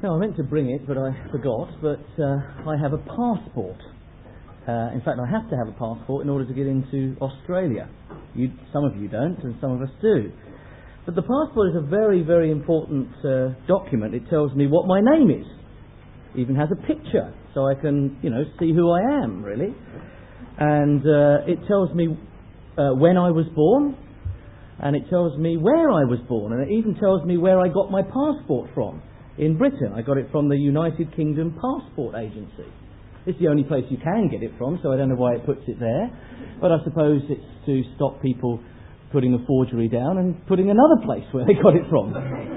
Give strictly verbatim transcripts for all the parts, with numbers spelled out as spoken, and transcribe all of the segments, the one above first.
No, I meant to bring it, but I forgot. But uh, I have a passport. Uh, in fact, I have to have a passport in order to get into Australia. You, some of you don't, and some of us do. But the passport is a very, very important uh, document. It tells me what my name is. It even has a picture, so I can, you know, see who I am, really. And uh, it tells me uh, when I was born, and it tells me where I was born, and it even tells me where I got my passport from. In Britain, I got it from the United Kingdom Passport Agency. It's the only place you can get it from, so I don't know why it puts it there. But I suppose it's to stop people putting a forgery down and putting another place where they got it from.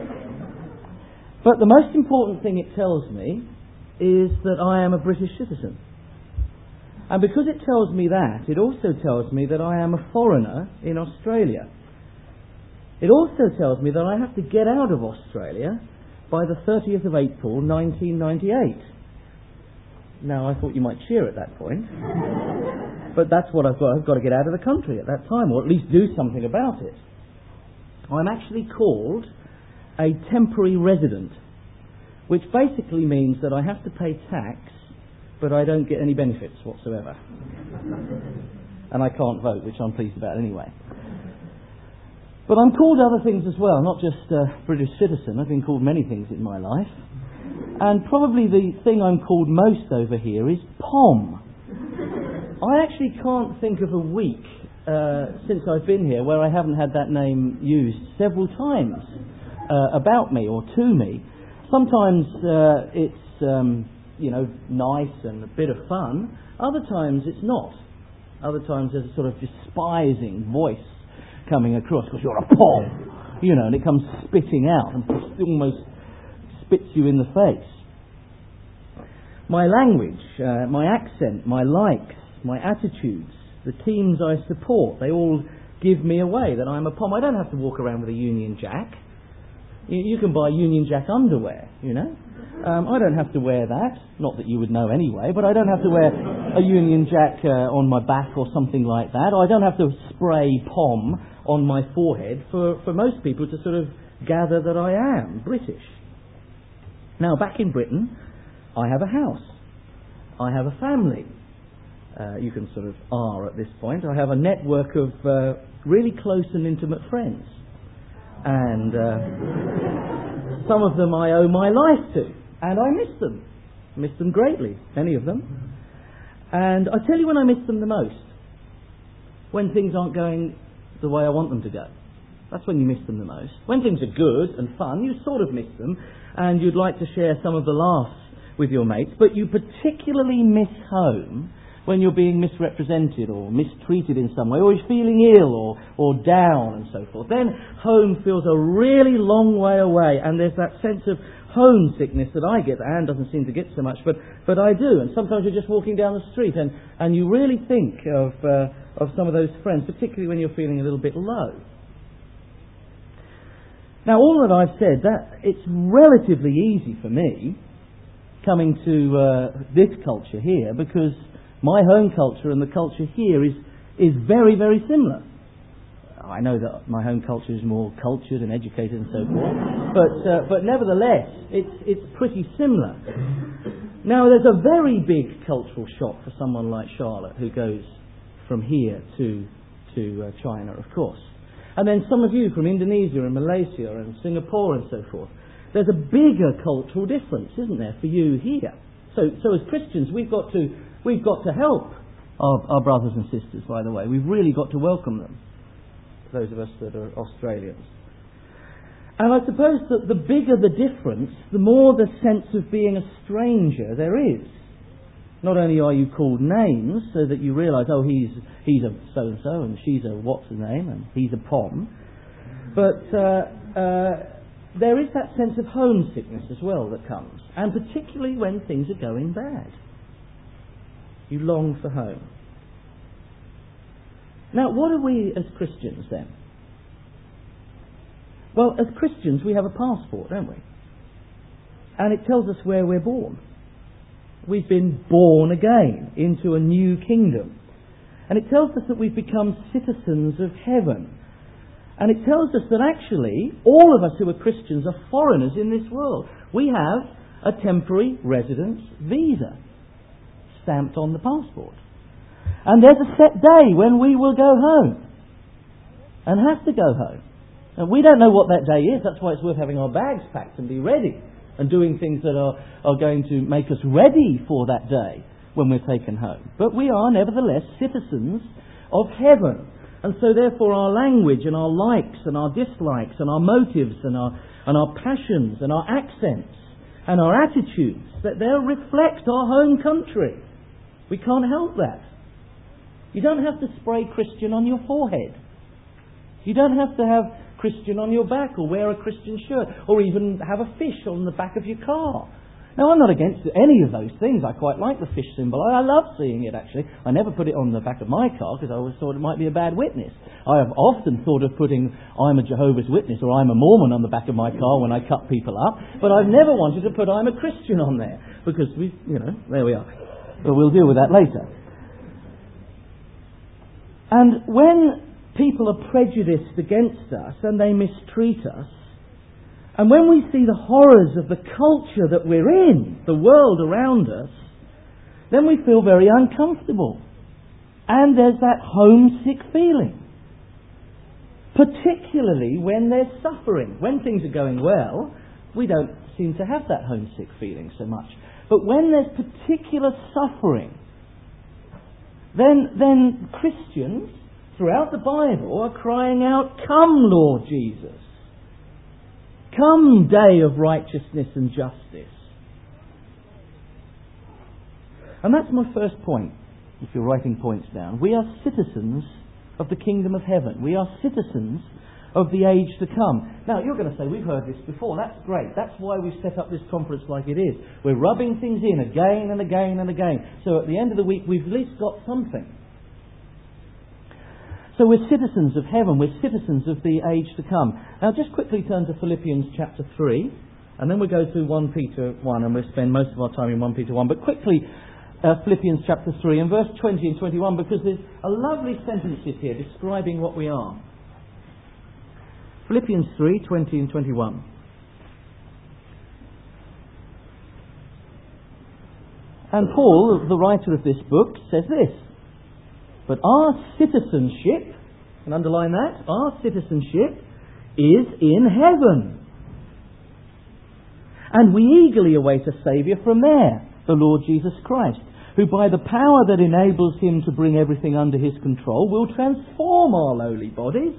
But the most important thing it tells me is that I am a British citizen. And because it tells me that, it also tells me that I am a foreigner in Australia. It also tells me that I have to get out of Australia by the thirtieth of April nineteen ninety-eight. Now, I thought you might cheer at that point. But that's what I've got. I've got to get out of the country at that time, or at least do something about it. I'm actually called a temporary resident, which basically means that I have to pay tax, but I don't get any benefits whatsoever. And I can't vote, which I'm pleased about anyway. But I'm called other things as well, not just a British citizen. I've been called many things in my life. And probably the thing I'm called most over here is P O M. I actually can't think of a week uh, since I've been here where I haven't had that name used several times uh, about me or to me. Sometimes uh, it's, um, you know, nice and a bit of fun. Other times it's not. Other times there's a sort of despising voice coming across because you're a P O M, you know, and it comes spitting out and almost spits you in the face. My language, uh, my accent, my likes, my attitudes, the teams I support, they all give me away that I'm a P O M. I don't have to walk around with a Union Jack. You, you can buy Union Jack underwear, you know. Um, I don't have to wear that, not that you would know anyway, but I don't have to wear a Union Jack uh, on my back or something like that. Or I don't have to spray P O M on my forehead for, for most people to sort of gather that I am British. Now, back in Britain, I have a house. I have a family. Uh, you can sort of are at this point. I have a network of uh, really close and intimate friends. And uh, some of them I owe my life to. And I miss them. Miss them greatly, many of them. And I tell you when I miss them the most. When things aren't going the way I want them to go. That's when you miss them the most. When things are good and fun, you sort of miss them. And you'd like to share some of the laughs with your mates. But you particularly miss home when you're being misrepresented or mistreated in some way, or you're feeling ill or, or down and so forth. Then home feels a really long way away, and there's that sense of homesickness that I get. Anne doesn't seem to get so much, but, but I do. And sometimes you're just walking down the street and, and you really think of, uh, of some of those friends, particularly when you're feeling a little bit low. Now, all that I've said, that it's relatively easy for me coming to uh, this culture here, because my home culture and the culture here is is very, very similar. I know that my home culture is more cultured and educated and so forth, but uh, but nevertheless, it's it's pretty similar. Now, there's a very big cultural shock for someone like Charlotte, who goes from here to to uh, China, of course, and then some of you from Indonesia and Malaysia and Singapore and so forth. There's a bigger cultural difference, isn't there, for you here? So so as Christians, we've got to we've got to help our, our brothers and sisters. By the way, we've really got to welcome them. Those of us that are Australians. And I suppose that the bigger the difference, the more the sense of being a stranger there is. Not only are you called names so that you realise, oh, he's he's a so-and-so and she's a what's-her-name and he's a P O M, but uh, uh, there is that sense of homesickness as well that comes, and particularly when things are going bad. You long for home. Now, what are we as Christians then? Well, as Christians, we have a passport, don't we? And it tells us where we're born. We've been born again into a new kingdom. And it tells us that we've become citizens of heaven. And it tells us that actually, all of us who are Christians are foreigners in this world. We have a temporary residence visa stamped on the passport. And there's a set day when we will go home and have to go home. And we don't know what that day is. That's why it's worth having our bags packed and be ready and doing things that are, are going to make us ready for that day when we're taken home. But we are nevertheless citizens of heaven. And so therefore our language and our likes and our dislikes and our motives and our, and our passions and our accents and our attitudes, that they'll reflect our home country. We can't help that. You don't have to spray Christian on your forehead. You don't have to have Christian on your back or wear a Christian shirt or even have a fish on the back of your car. Now, I'm not against any of those things. I quite like the fish symbol. I love seeing it, actually. I never put it on the back of my car because I always thought it might be a bad witness. I have often thought of putting I'm a Jehovah's Witness or I'm a Mormon on the back of my car when I cut people up, but I've never wanted to put I'm a Christian on there because, we, you know, there we are. But we'll deal with that later. And when people are prejudiced against us and they mistreat us, and when we see the horrors of the culture that we're in, the world around us, then we feel very uncomfortable. And there's that homesick feeling. Particularly when there's suffering. When things are going well, we don't seem to have that homesick feeling so much. But when there's particular suffering, then, then Christians throughout the Bible are crying out, "Come, Lord Jesus. Come, day of righteousness and justice." And that's my first point, if you're writing points down. We are citizens of the kingdom of heaven. We are citizens of the age to come. Now, you're going to say, we've heard this before. That's great. That's why we've set up this conference like it is. We're rubbing things in again and again and again. So at the end of the week, we've at least got something. So we're citizens of heaven, we're citizens of the age to come. Now just quickly turn to Philippians chapter three, and then we'll go to First Peter one, and we'll spend most of our time in First Peter one. But quickly, uh, Philippians chapter three, and verse twenty and twenty-one, because there's a lovely sentences here describing what we are. Philippians three, twenty and twenty-one. And Paul, the writer of this book, says this: "But our citizenship," and underline that, our citizenship is in heaven. "And we eagerly await a Saviour from there, the Lord Jesus Christ, who by the power that enables him to bring everything under his control will transform our lowly bodies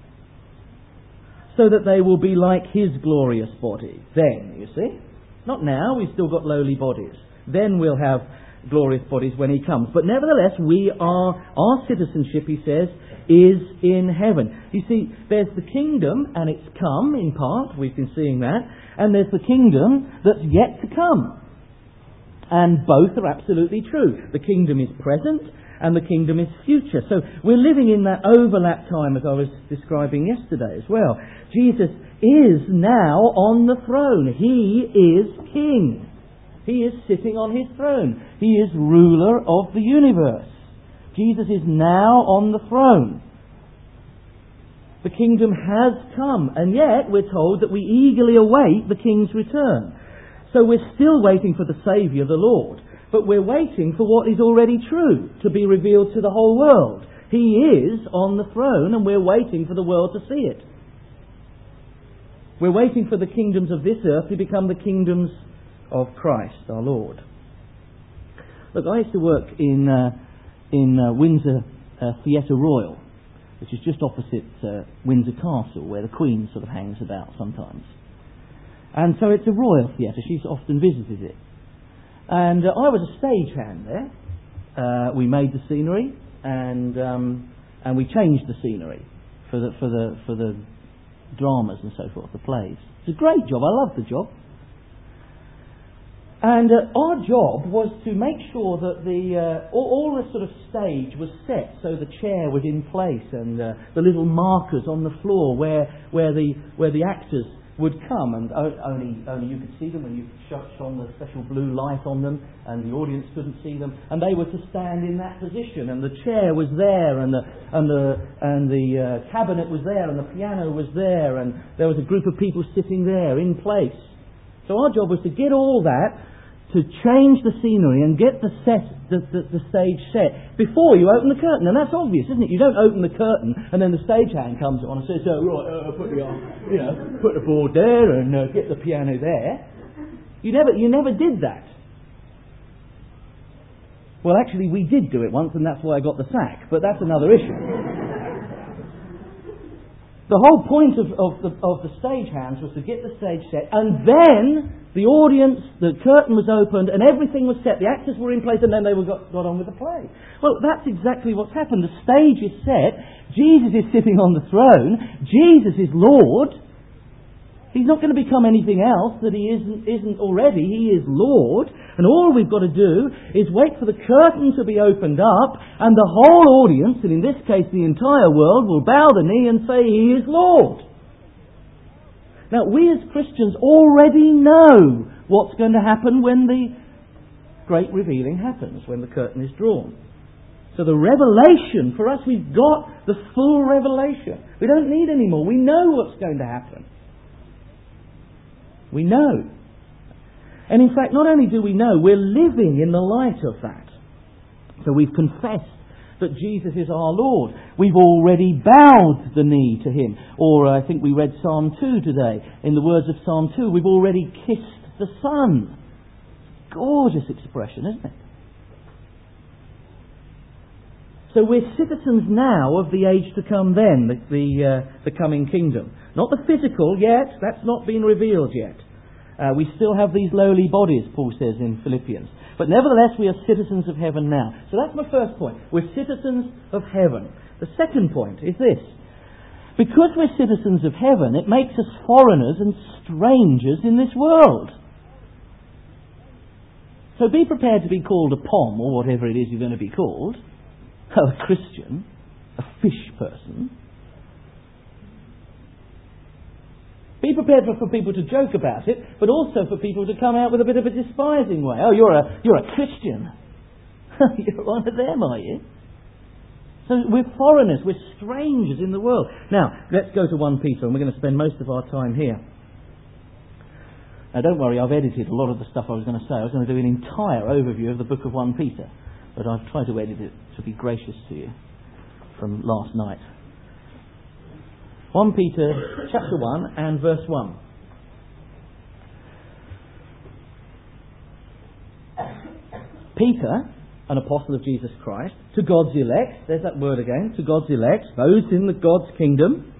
so that they will be like his glorious body." Then, you see, not now, we've still got lowly bodies. Then we'll have glorious bodies when he comes. But nevertheless, we are, our citizenship, he says, is in heaven. You see, there's the kingdom, and it's come in part, we've been seeing that, and there's the kingdom that's yet to come. And both are absolutely true. The kingdom is present, and the kingdom is future. So we're living in that overlap time, as I was describing yesterday as well. Jesus is now on the throne. He is king. He is sitting on his throne. He is ruler of the universe. Jesus is now on the throne. The kingdom has come, and yet we're told that we eagerly await the king's return. So we're still waiting for the Saviour, the Lord, but we're waiting for what is already true to be revealed to the whole world. He is on the throne, and we're waiting for the world to see it. We're waiting for the kingdoms of this earth to become the kingdoms of Christ, our Lord. Look, I used to work in uh, in uh, Windsor uh, Theatre Royal, which is just opposite uh, Windsor Castle, where the Queen sort of hangs about sometimes. And so it's a royal theatre. She's often visited it. And uh, I was a stagehand there. Uh, we made the scenery, and um, and we changed the scenery for the for the for the dramas and so forth, the plays. It's a great job. I loved the job. And uh, our job was to make sure that the uh, all, all the sort of stage was set, so the chair was in place, and uh, the little markers on the floor where where the where the actors would come, and only only you could see them when you shone the special blue light on them, and the audience couldn't see them, and they were to stand in that position, and the chair was there, and the and the and the uh, cabinet was there, and the piano was there, and there was a group of people sitting there in place, So our job was to get all that, to change the scenery and get the set, the, the, the stage set before you open the curtain. And that's obvious, isn't it? You don't open the curtain and then the stagehand comes on and says, "Oh, right, uh, put the, you know, put the board there and uh, get the piano there." You never, you never did that. Well, actually, we did do it once, and that's why I got the sack. But that's another issue. The whole point of, of the of the stagehands was to get the stage set, and then the audience, the curtain was opened, and everything was set. The actors were in place, and then they were got, got on with the play. Well, that's exactly what's happened. The stage is set. Jesus is sitting on the throne. Jesus is Lord. He's not going to become anything else that he isn't, isn't already. He is Lord. And all we've got to do is wait for the curtain to be opened up, and the whole audience, and in this case the entire world, will bow the knee and say, "He is Lord." Now, we as Christians already know what's going to happen when the great revealing happens, when the curtain is drawn. So the revelation, for us, we've got the full revelation. We don't need any more. We know what's going to happen. We know. And in fact, not only do we know, we're living in the light of that. So we've confessed that Jesus is our Lord. We've already bowed the knee to Him. Or uh, I think we read Psalm two today. In the words of Psalm two, we've already kissed the Son. Gorgeous expression, isn't it? So we're citizens now of the age to come then, the, the, uh, the coming kingdom. Not the physical yet, that's not been revealed yet. Uh, we still have these lowly bodies, Paul says in Philippians. But nevertheless, we are citizens of heaven now. So that's my first point. We're citizens of heaven. The second point is this. Because we're citizens of heaven, it makes us foreigners and strangers in this world. So be prepared to be called a pom, or whatever it is you're going to be called. A Christian, a fish person. Be prepared for, for people to joke about it, but also for people to come out with a bit of a despising way. "Oh, you're a you're a Christian. You're one of them, are you?" So we're foreigners, we're strangers in the world. Now, let's go to First Peter, and we're going to spend most of our time here. Now, don't worry, I've edited a lot of the stuff I was going to say. I was going to do an entire overview of the book of First Peter, but I've tried to edit it to be gracious to you from last night. First Peter chapter one and verse one. Peter, an apostle of Jesus Christ, to God's elect, there's that word again, to God's elect, those in the God's kingdom,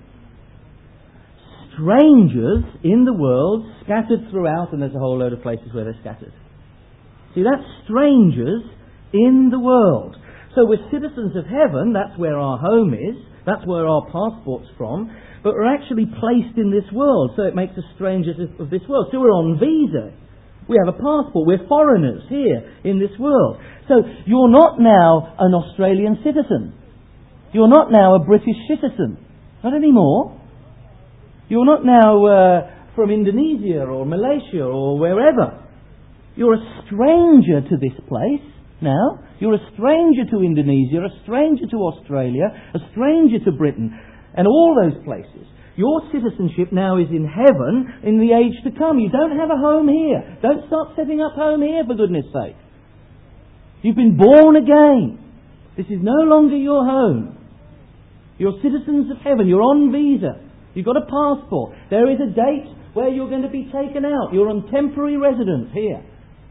strangers in the world, scattered throughout, and there's a whole load of places where they're scattered. See, that's strangers in the world. So we're citizens of heaven, that's where our home is, that's where our passport's from, but we're actually placed in this world, so it makes us strangers of this world. So we're on visa. We have a passport. We're foreigners here in this world. So you're not now an Australian citizen. You're not now a British citizen. Not anymore. You're not now uh, from Indonesia or Malaysia or wherever. You're a stranger to this place now. You're a stranger to Indonesia, a stranger to Australia, a stranger to Britain, and all those places. Your citizenship now is in heaven in the age to come. You don't have a home here. Don't start setting up home here, for goodness sake. You've been born again. This is no longer your home. You're citizens of heaven. You're on visa. You've got a passport. There is a date where you're going to be taken out. You're on temporary residence here.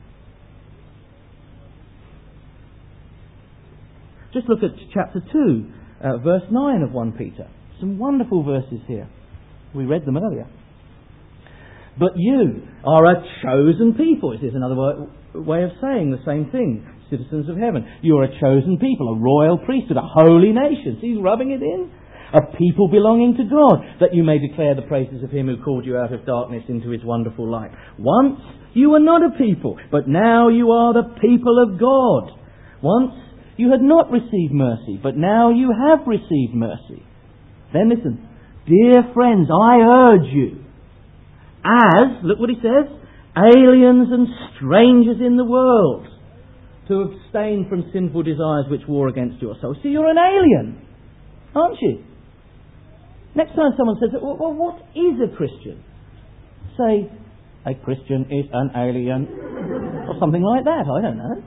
Just look at chapter two, uh, verse nine of First Peter. Some wonderful verses here. We read them earlier. But you are a chosen people. This is another way of saying the same thing. Citizens of heaven. You are a chosen people, a royal priesthood, a holy nation. See, he's rubbing it in. A people belonging to God, that you may declare the praises of Him who called you out of darkness into His wonderful light. Once you were not a people, but now you are the people of God. Once you had not received mercy, but now you have received mercy. Then listen, dear friends, I urge you, as, look what he says, aliens and strangers in the world, to abstain from sinful desires which war against your soul. See, you're an alien, aren't you? Next time someone says, well, what is a Christian? Say, A Christian is an alien. Or something like that, I don't know.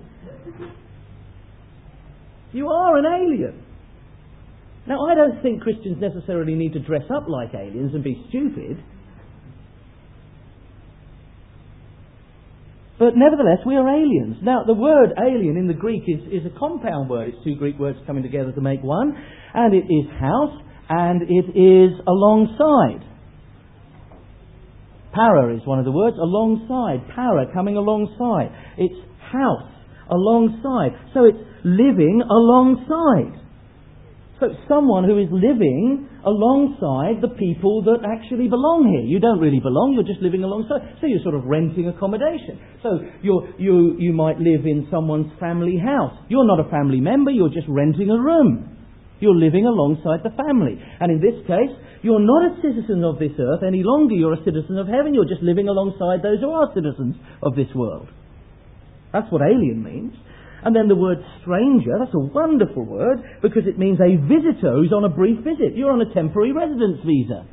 You are an alien. Now, I don't think Christians necessarily need to dress up like aliens and be stupid. But nevertheless, we are aliens. Now, the word alien in the Greek is, is a compound word. It's two Greek words coming together to make one. And it is house and it is alongside. Para is one of the words. Alongside. Para, coming alongside. It's house, alongside. So it's living alongside. So it's someone who is living alongside the people that actually belong here. You don't really belong, you're just living alongside. So you're sort of renting accommodation. So you're, you you might live in someone's family house. You're not a family member, you're just renting a room. You're living alongside the family. And in this case, you're not a citizen of this earth any longer. You're a citizen of heaven. You're just living alongside those who are citizens of this world. That's what alien means. And then the word stranger, that's a wonderful word because it means a visitor who's on a brief visit. You're on a temporary residence visa.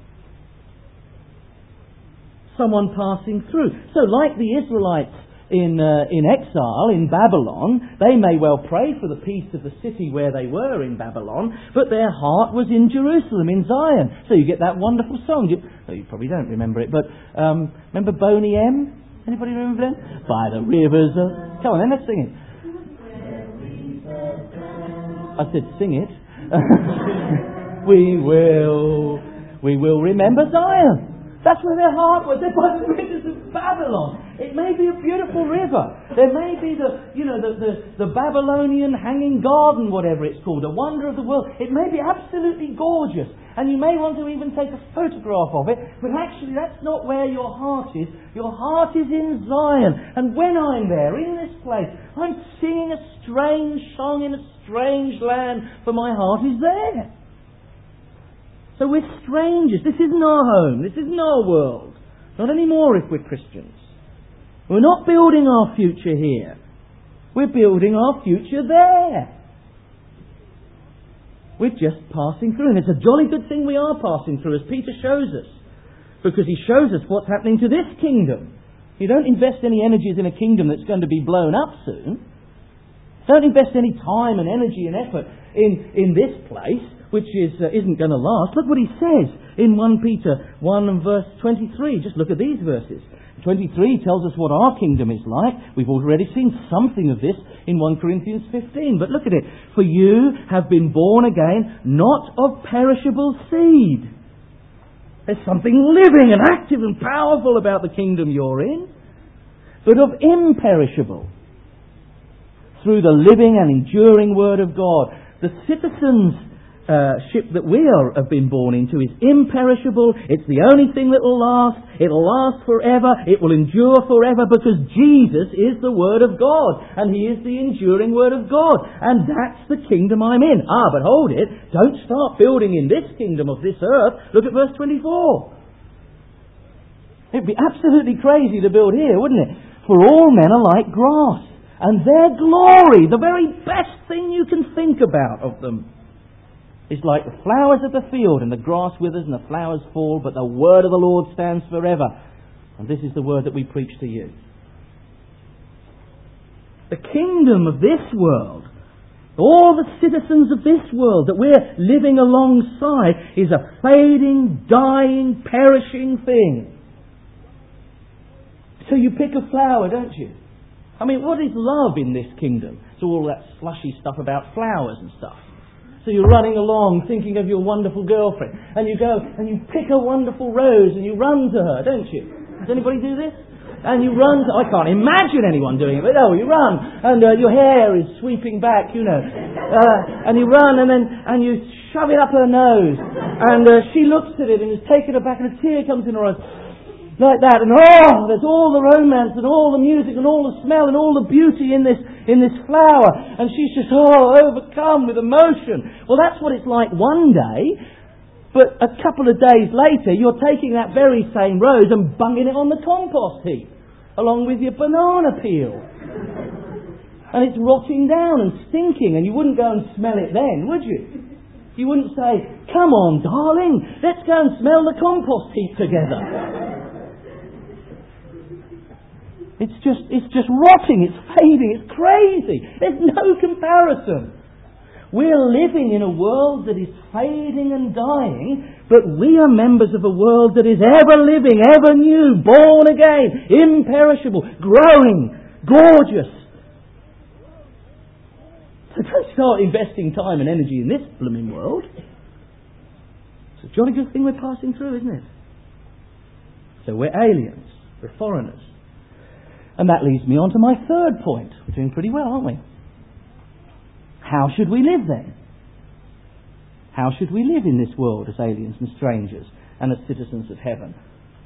Someone passing through. So like the Israelites in uh, in exile in Babylon, they may well pray for the peace of the city where they were in Babylon, but their heart was in Jerusalem, in Zion. So you get that wonderful song. You, oh, you probably don't remember it, but um, remember Boney M? Anybody remember them? By the rivers of... Come on then, let's sing it. I said sing it. we will we will remember Zion. That's where their heart was. They're by the rivers of Babylon. It may be a beautiful river. There may be the you know the, the, the Babylonian hanging garden, whatever it's called, a wonder of the world. It may be absolutely gorgeous. And you may want to even take a photograph of it, but actually that's not where your heart is. Your heart is in Zion. And when I'm there, in this place, I'm singing a strange song in a strange land, for my heart is there. So we're strangers. This isn't our home. This isn't our world. Not anymore if we're Christians. We're not building our future here. We're building our future there. We're just passing through. And it's a jolly good thing we are passing through, as Peter shows us. Because he shows us what's happening to this kingdom. You don't invest any energies in a kingdom that's going to be blown up soon. Don't invest any time and energy and effort in, in this place, which is, uh, isn't going to last. Look what he says in First Peter one and verse twenty-three. Just look at these verses. twenty-three tells us what our kingdom is like. We've already seen something of this in First Corinthians fifteen. But look at it. For you have been born again, not of perishable seed. There's something living and active and powerful about the kingdom you're in. But of imperishable. Through the living and enduring Word of God. The citizens Uh, ship that we are, have been born into is imperishable. It's the only thing that will last. It'll last forever. It will endure forever because Jesus is the Word of God and He is the enduring Word of God, and that's the kingdom I'm in. Ah, but hold it. Don't start building in this kingdom of this earth. Look at verse twenty-four. It'd be absolutely crazy to build here, wouldn't it? For all men are like grass, and their glory, the very best thing you can think about of them, is like the flowers of the field, and the grass withers and the flowers fall, but the word of the Lord stands forever. And this is the word that we preach to you. The kingdom of this world, all the citizens of this world that we're living alongside, is a fading, dying, perishing thing. So you pick a flower, don't you? I mean, what is love in this kingdom? It's all that slushy stuff about flowers and stuff. So you're running along thinking of your wonderful girlfriend, and you go and you pick a wonderful rose and you run to her, don't you? Does anybody do this? And you run to, I can't imagine anyone doing it, but no, you run, and uh, your hair is sweeping back, you know, uh, and you run and then and you shove it up her nose, and uh, she looks at it and is taken aback, and a tear comes in her eyes. Like that, and oh, there's all the romance and all the music and all the smell and all the beauty in this in this flower, and she's just oh overcome with emotion. Well, that's what it's like one day, but a couple of days later, you're taking that very same rose and bunging it on the compost heap, along with your banana peel, and it's rotting down and stinking, and you wouldn't go and smell it then, would you? You wouldn't say, "Come on, darling, let's go and smell the compost heap together." It's just, it's just rotting, it's fading, it's crazy. There's no comparison. We're living in a world that is fading and dying, but we are members of a world that is ever living, ever new, born again, imperishable, growing, gorgeous. So don't start investing time and energy in this blooming world. It's a jolly good thing we're passing through, isn't it? So we're aliens, we're foreigners. And that leads me on to my third point. We're doing pretty well, aren't we? How should we live then? How should we live in this world as aliens and strangers and as citizens of heaven?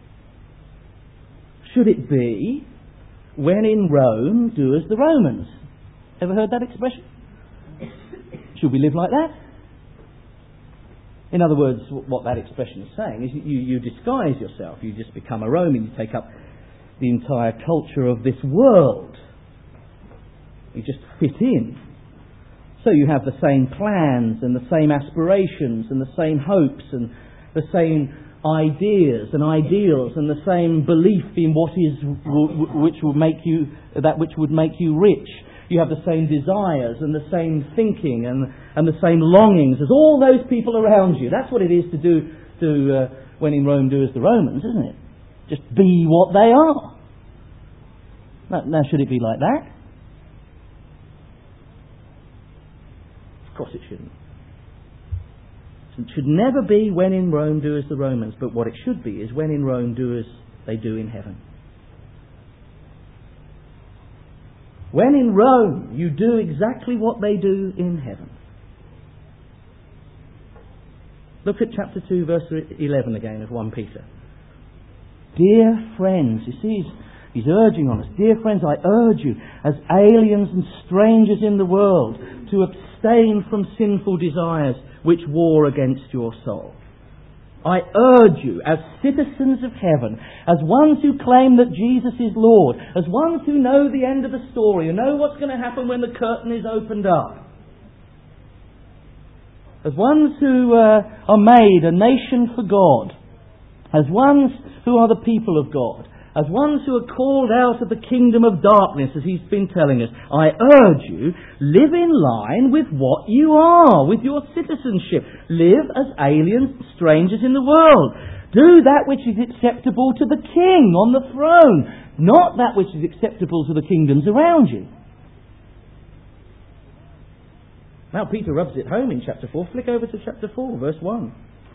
Should it be, when in Rome, do as the Romans? Ever heard that expression? Should we live like that? In other words, what that expression is saying is you, you disguise yourself. You just become a Roman. You take up the entire culture of this world. You just fit in. So you have the same plans and the same aspirations and the same hopes and the same ideas and ideals and the same belief in what is which will make you that which would make you rich. You have the same desires and the same thinking and and the same longings as all those people around you. That's what it is to do to uh, when in Rome do as the Romans, isn't it? Just be what they are. Now, now, should it be like that? Of course it shouldn't. It should never be when in Rome do as the Romans, but what it should be is when in Rome do as they do in heaven. When in Rome you do exactly what they do in heaven. Look at chapter two verse eleven again of First Peter. Dear friends, you see he's, he's urging on us, dear friends, I urge you as aliens and strangers in the world to abstain from sinful desires which war against your soul. I urge you, as citizens of heaven, as ones who claim that Jesus is Lord, as ones who know the end of the story and know what's going to happen when the curtain is opened up, as ones who uh, are made a nation for God, as ones who are the people of God, as ones who are called out of the kingdom of darkness, as he's been telling us, I urge you, live in line with what you are, with your citizenship. Live as aliens, strangers in the world. Do that which is acceptable to the king on the throne, not that which is acceptable to the kingdoms around you. Now Peter rubs it home in chapter four. Flick over to chapter four, verse one.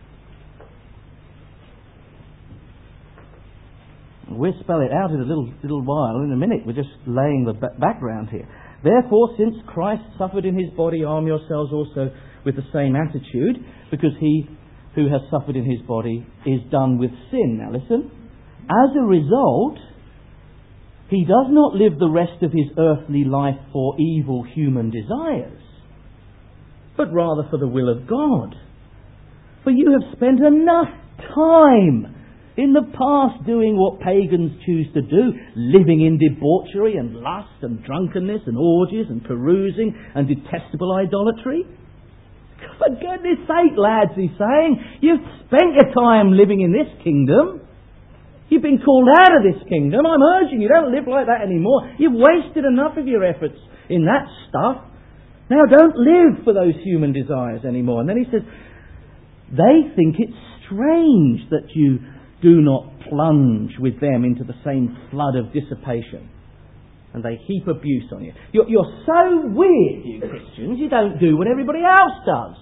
We'll spell it out in a little little while. In a minute, we're just laying the b- background here. Therefore, since Christ suffered in his body, arm yourselves also with the same attitude, because he who has suffered in his body is done with sin. Now listen. As a result, he does not live the rest of his earthly life for evil human desires, but rather for the will of God. For you have spent enough time in the past doing what pagans choose to do, living in debauchery and lust and drunkenness and orgies and perusing and detestable idolatry. For goodness sake, lads, he's saying, you've spent your time living in this kingdom. You've been called out of this kingdom. I'm urging you, don't live like that anymore. You've wasted enough of your efforts in that stuff. Now don't live for those human desires anymore. And then he says, they think it's strange that you do not plunge with them into the same flood of dissipation. And they heap abuse on you. You're, you're so weird, you Christians, you don't do what everybody else does.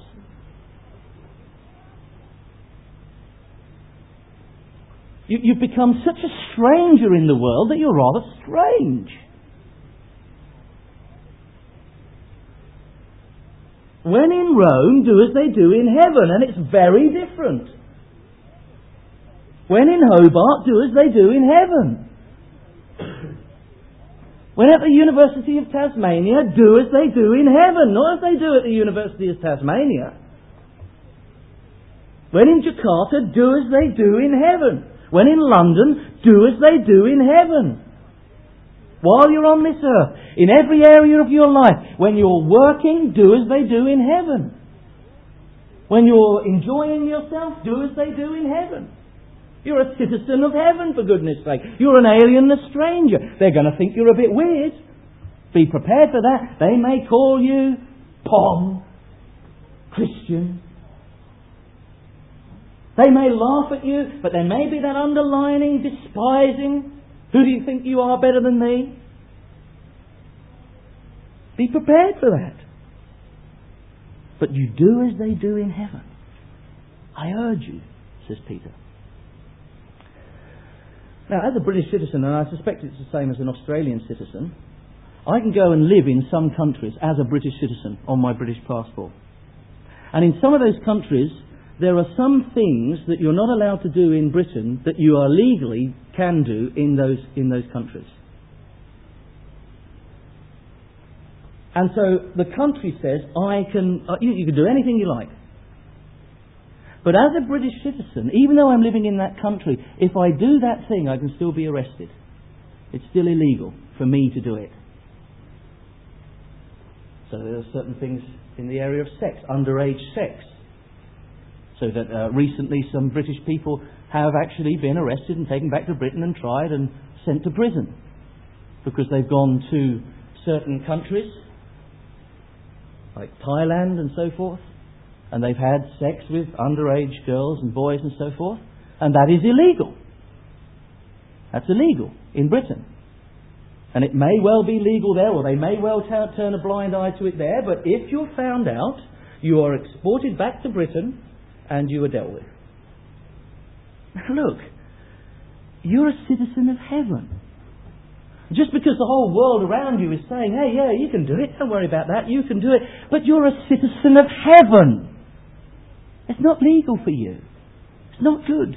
You, you've become such a stranger in the world that you're rather strange. When in Rome, do as they do in heaven, and it's very different. When in Hobart, do as they do in heaven. When at the University of Tasmania, do as they do in heaven, not as they do at the University of Tasmania. When in Jakarta, do as they do in heaven. When in London, do as they do in heaven. While you're on this earth, in every area of your life, when you're working, do as they do in heaven. When you're enjoying yourself, do as they do in heaven. You're a citizen of heaven, for goodness sake. You're an alien and a stranger. They're going to think you're a bit weird. Be prepared for that. They may call you Pom, Christian. They may laugh at you, but there may be that underlining, despising. Who do you think you are better than me? Be prepared for that. But you do as they do in heaven. I urge you, says Peter. Now, as a British citizen, and I suspect it's the same as an Australian citizen, I can go and live in some countries as a British citizen on my British passport. And in some of those countries, there are some things that you're not allowed to do in Britain that you are legally can do in those in those countries. And so the country says, I can, uh, you, you can do anything you like. But as a British citizen, even though I'm living in that country, if I do that thing, I can still be arrested. It's still illegal for me to do it. So there are certain things in the area of sex, underage sex. So that uh, recently some British people have actually been arrested and taken back to Britain and tried and sent to prison because they've gone to certain countries like Thailand and so forth, and they've had sex with underage girls and boys and so forth, and that is illegal. That's illegal in Britain. And it may well be legal there, or they may well t- turn a blind eye to it there, but if you're found out, you are exported back to Britain and you are dealt with. Now look, you're a citizen of heaven. Just because the whole world around you is saying, hey, yeah, you can do it, don't worry about that, you can do it, but you're a citizen of heaven. It's not legal for you. It's not good.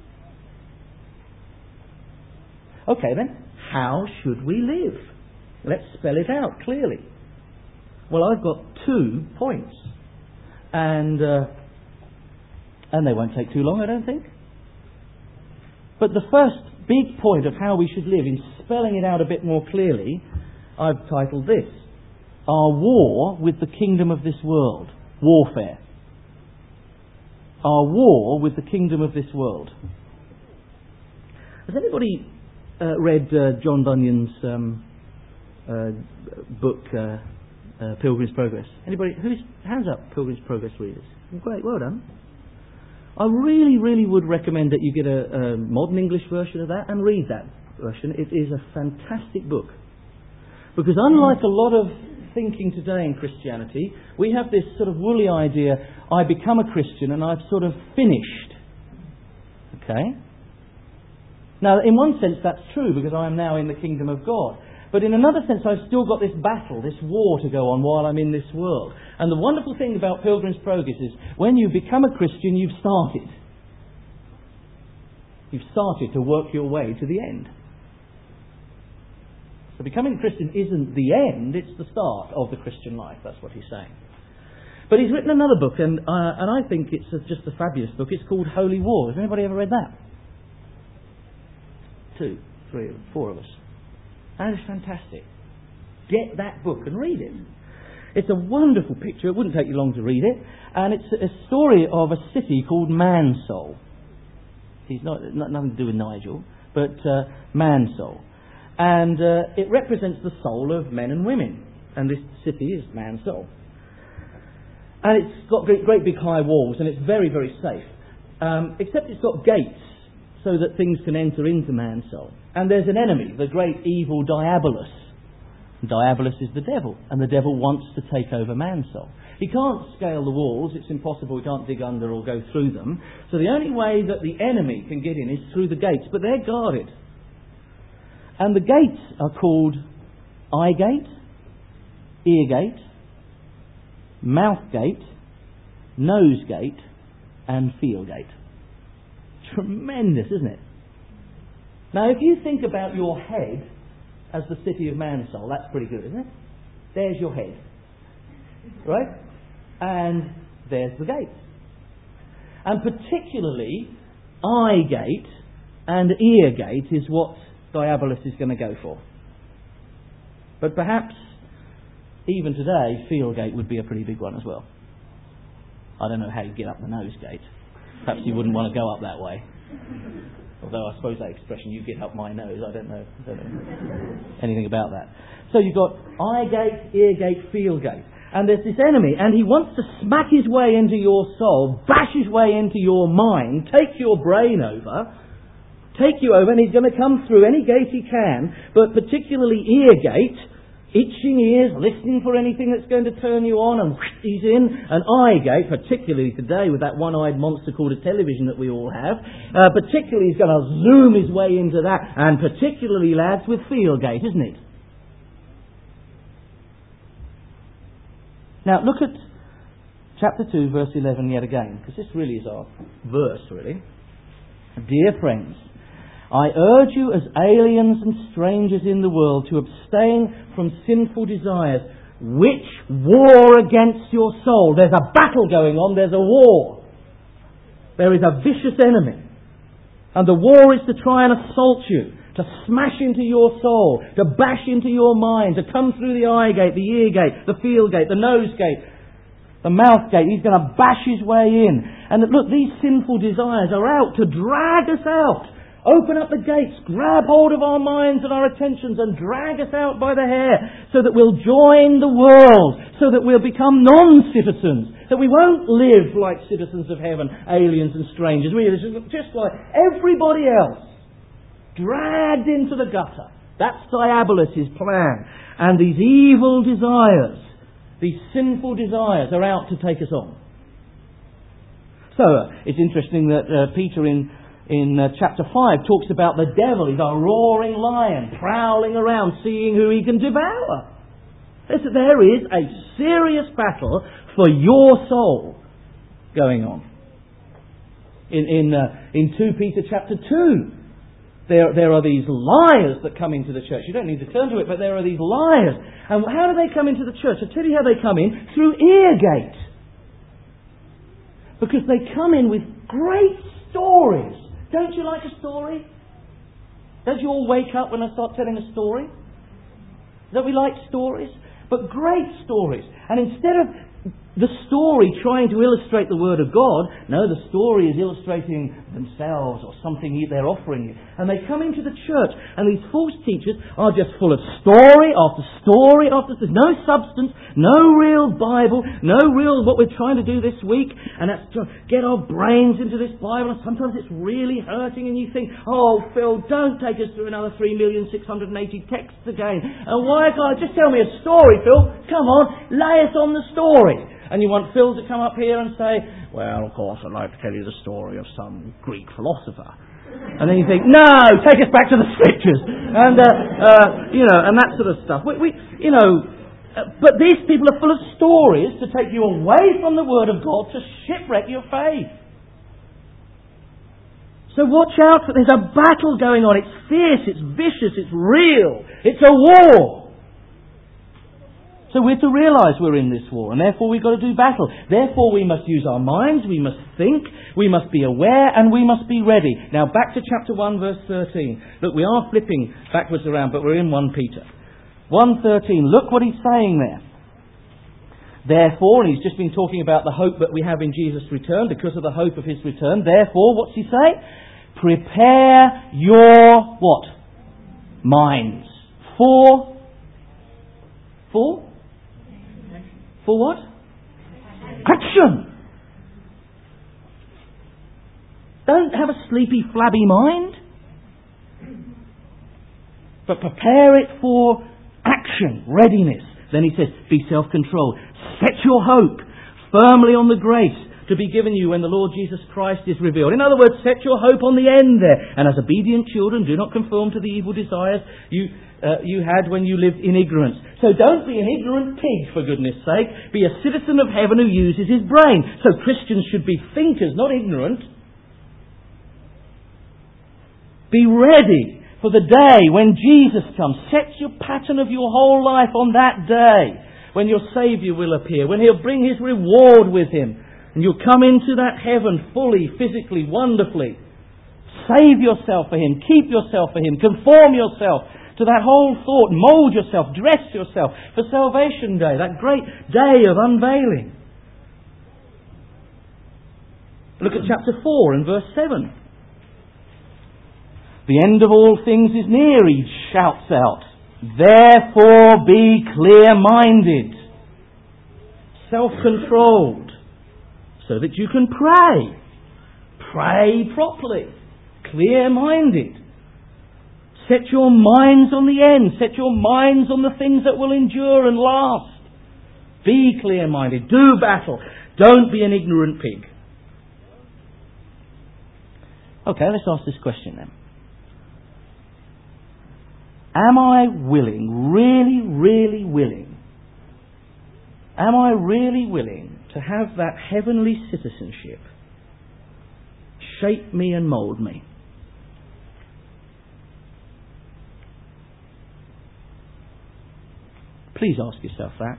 Okay then, how should we live? Let's spell it out clearly. Well, I've got two points. And, uh, and they won't take too long, I don't think. But the first big point of how we should live, in spelling it out a bit more clearly, I've titled this: Our War with the Kingdom of this World. Warfare. Our war with the kingdom of this world. Has anybody uh, read uh, John Bunyan's um, uh, book, uh, uh, Pilgrim's Progress? Anybody? Who's hands up? Pilgrim's Progress readers. Great, well done. I really, really would recommend that you get a, a modern English version of that and read that version. It is a fantastic book. Because unlike a lot of thinking today in Christianity, we have this sort of woolly idea, I become a Christian and I've sort of finished. Okay? Now, in one sense that's true, because I am now in the kingdom of God. But in another sense, I've still got this battle, this war to go on while I'm in this world. And the wonderful thing about Pilgrim's Progress is, when you become a Christian, you've started. You've started to work your way to the end. So becoming a Christian isn't the end, it's the start of the Christian life. That's what he's saying. But he's written another book, and uh, and I think it's a, just a fabulous book. It's called Holy War. Has anybody ever read that? Two, three, four of us. That is fantastic. Get that book and read it. It's a wonderful picture. It wouldn't take you long to read it. And it's a story of a city called Mansell. He's not, not nothing to do with Nigel, but uh, Mansell. And uh, it represents the soul of men and women. And this city is Mansell. And it's got great, great big high walls, and it's very, very safe. Um, except it's got gates so that things can enter into Mansell. And there's an enemy, the great evil Diabolus. Diabolus is the devil, and the devil wants to take over Mansell. He can't scale the walls, it's impossible, he can't dig under or go through them. So the only way that the enemy can get in is through the gates, but they're guarded. And the gates are called eye gate, ear gate, mouth gate, nose gate, and feel gate. Tremendous, isn't it? Now, if you think about your head as the city of Mansell, that's pretty good, isn't it? There's your head. Right? And there's the gate. And particularly, eye gate and ear gate is what Diabolus is going to go for. But perhaps, even today, feel gate would be a pretty big one as well. I don't know how you get up the nose gate. Perhaps you wouldn't want to go up that way. Although I suppose that expression, you get up my nose, I don't know, I don't know anything about that. So you've got eye gate, ear gate, feel gate. And there's this enemy, and he wants to smack his way into your soul, bash his way into your mind, take your brain over, take you over, and he's going to come through any gate he can, but particularly ear gate, itching ears, listening for anything that's going to turn you on, and whoosh, he's in. An eye gate, particularly today with that one-eyed monster called a television that we all have, uh, particularly he's going to zoom his way into that, and particularly, lads, with feel gate, isn't it? Now, look at chapter two, verse eleven yet again, because this really is our verse, really. Dear friends, I urge you as aliens and strangers in the world to abstain from sinful desires, which war against your soul. There's a battle going on, there's a war. There is a vicious enemy. And the war is to try and assault you, to smash into your soul, to bash into your mind, to come through the eye gate, the ear gate, the feel gate, the nose gate, the mouth gate. He's going to bash his way in. And look, these sinful desires are out to drag us out. Open up the gates, grab hold of our minds and our attentions and drag us out by the hair so that we'll join the world, so that we'll become non-citizens, that we won't live like citizens of heaven, aliens and strangers. We're just like everybody else. Dragged into the gutter. That's Diabolus' plan. And these evil desires, these sinful desires are out to take us on. So, uh, it's interesting that uh, Peter in, in uh, chapter five talks about the devil. He's a roaring lion, prowling around, seeing who he can devour. Listen, there is a serious battle for your soul going on. In, in, uh, in two Peter chapter two, There, there are these liars that come into the church. You don't need to turn to it, but there are these liars. And how do they come into the church? I'll tell you how they come in. Through ear gate. Because they come in with great stories. Don't you like a story? Don't you all wake up when I start telling a story? Don't we like stories? But great stories. And instead of the story trying to illustrate the Word of God, no, the story is illustrating themselves or something they're offering you. And they come into the church, and these false teachers are just full of story after story after story. No substance, no real Bible, no real what we're trying to do this week, and that's to get our brains into this Bible. And sometimes it's really hurting, and you think, oh, Phil, don't take us through another three million six hundred eighty texts again. And why can't just tell me a story, Phil? Come on, lay us on the story. And you want Phil to come up here and say, well, of course, I'd like to tell you the story of some Greek philosopher. And then you think, no, take us back to the Scriptures. And, uh, uh, you know, and that sort of stuff. We, we you know, uh, but these people are full of stories to take you away from the Word of God, to shipwreck your faith. So watch out, for there's a battle going on. It's fierce, it's vicious, it's real. It's a war. So we're to realise we're in this war, and therefore we've got to do battle. Therefore we must use our minds, we must think, we must be aware, and we must be ready. Now back to chapter one, verse thirteen. Look, we are flipping backwards around, but we're in First Peter. one thirteen, look what he's saying there. Therefore, and he's just been talking about the hope that we have in Jesus' return, because of the hope of his return. Therefore, what's he say? Prepare your, what? Minds. For? For? For what? Action! Don't have a sleepy, flabby mind. But prepare it for action, readiness. Then he says, be self-controlled. Set your hope firmly on the grace to be given you when the Lord Jesus Christ is revealed. In other words, set your hope on the end there. And as obedient children, do not conform to the evil desires you uh, you had when you lived in ignorance. So don't be an ignorant pig, for goodness sake. Be a citizen of heaven who uses his brain. So Christians should be thinkers, not ignorant. Be ready for the day when Jesus comes. Set your pattern of your whole life on that day, when your Saviour will appear, when he'll bring his reward with him. And you'll come into that heaven fully, physically, wonderfully. Save yourself for him. Keep yourself for him. Conform yourself to that whole thought. Mould yourself. Dress yourself for Salvation Day, that great day of unveiling. Look at chapter four and verse seven. The end of all things is near, he shouts out. Therefore be clear-minded, self-controlled, so that you can pray. Pray properly, clear-minded. Set your minds on the end. Set your minds on the things that will endure and last. Be clear-minded. Do battle. Don't be an ignorant pig. Okay, let's ask this question then. Am I willing, really, really willing, am I really willing to have that heavenly citizenship shape me and mould me? Please ask yourself that.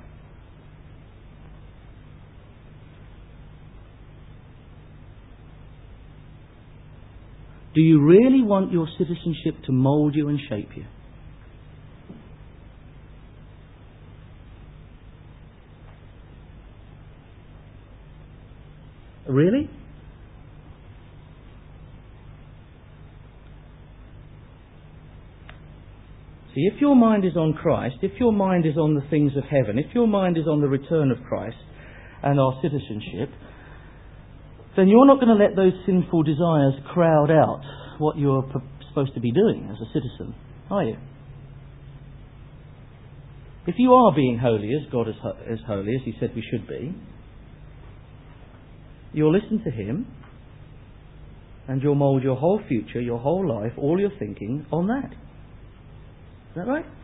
Do you really want your citizenship to mould you and shape you? Really? See, if your mind is on Christ, if your mind is on the things of heaven, if your mind is on the return of Christ and our citizenship, then you're not going to let those sinful desires crowd out what you're p- supposed to be doing as a citizen, are you? If you are being holy as God is, ho- as holy as He said we should be, you'll listen to Him and you'll mould your whole future, your whole life, all your thinking on that. Is that right?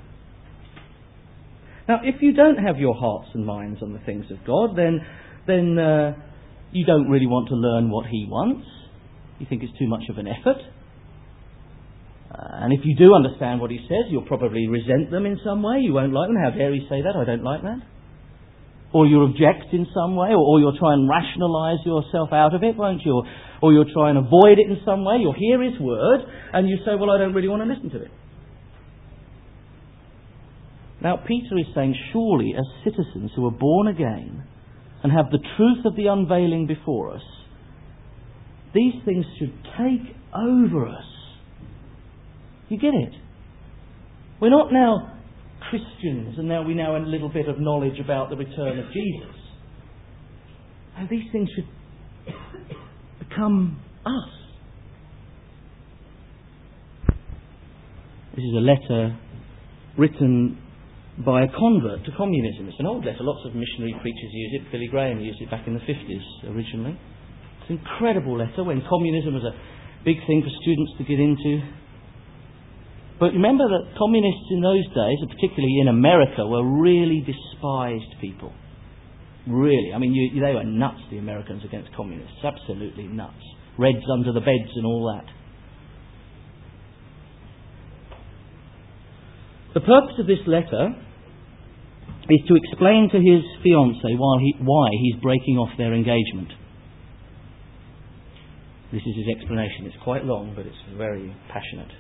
Now, if you don't have your hearts and minds on the things of God, then then uh, you don't really want to learn what He wants. You think it's too much of an effort. Uh, and if you do understand what He says, you'll probably resent them in some way. You won't like them. How dare He say that? I don't like that. Or you object in some way, or, or you'll try and rationalise yourself out of it, won't you? Or, or you'll try and avoid it in some way. You'll hear His word, and you say, well, I don't really want to listen to it. Now, Peter is saying, surely as citizens who are born again and have the truth of the unveiling before us, these things should take over us. You get it? We're not now Christians and now we know a little bit of knowledge about the return of Jesus. No, these things should become us. This is a letter written by a convert to communism. It's an old letter. Lots of missionary preachers use it. Billy Graham used it back in the fifties originally. It's an incredible letter when communism was a big thing for students to get into. But remember that communists in those days, and particularly in America, were really despised people. Really. I mean, you, they were nuts, the Americans, against communists. Absolutely nuts. Reds under the beds and all that. The purpose of this letter is to explain to his fiancée why, he, why he's breaking off their engagement. This is his explanation. It's quite long, but it's very passionate.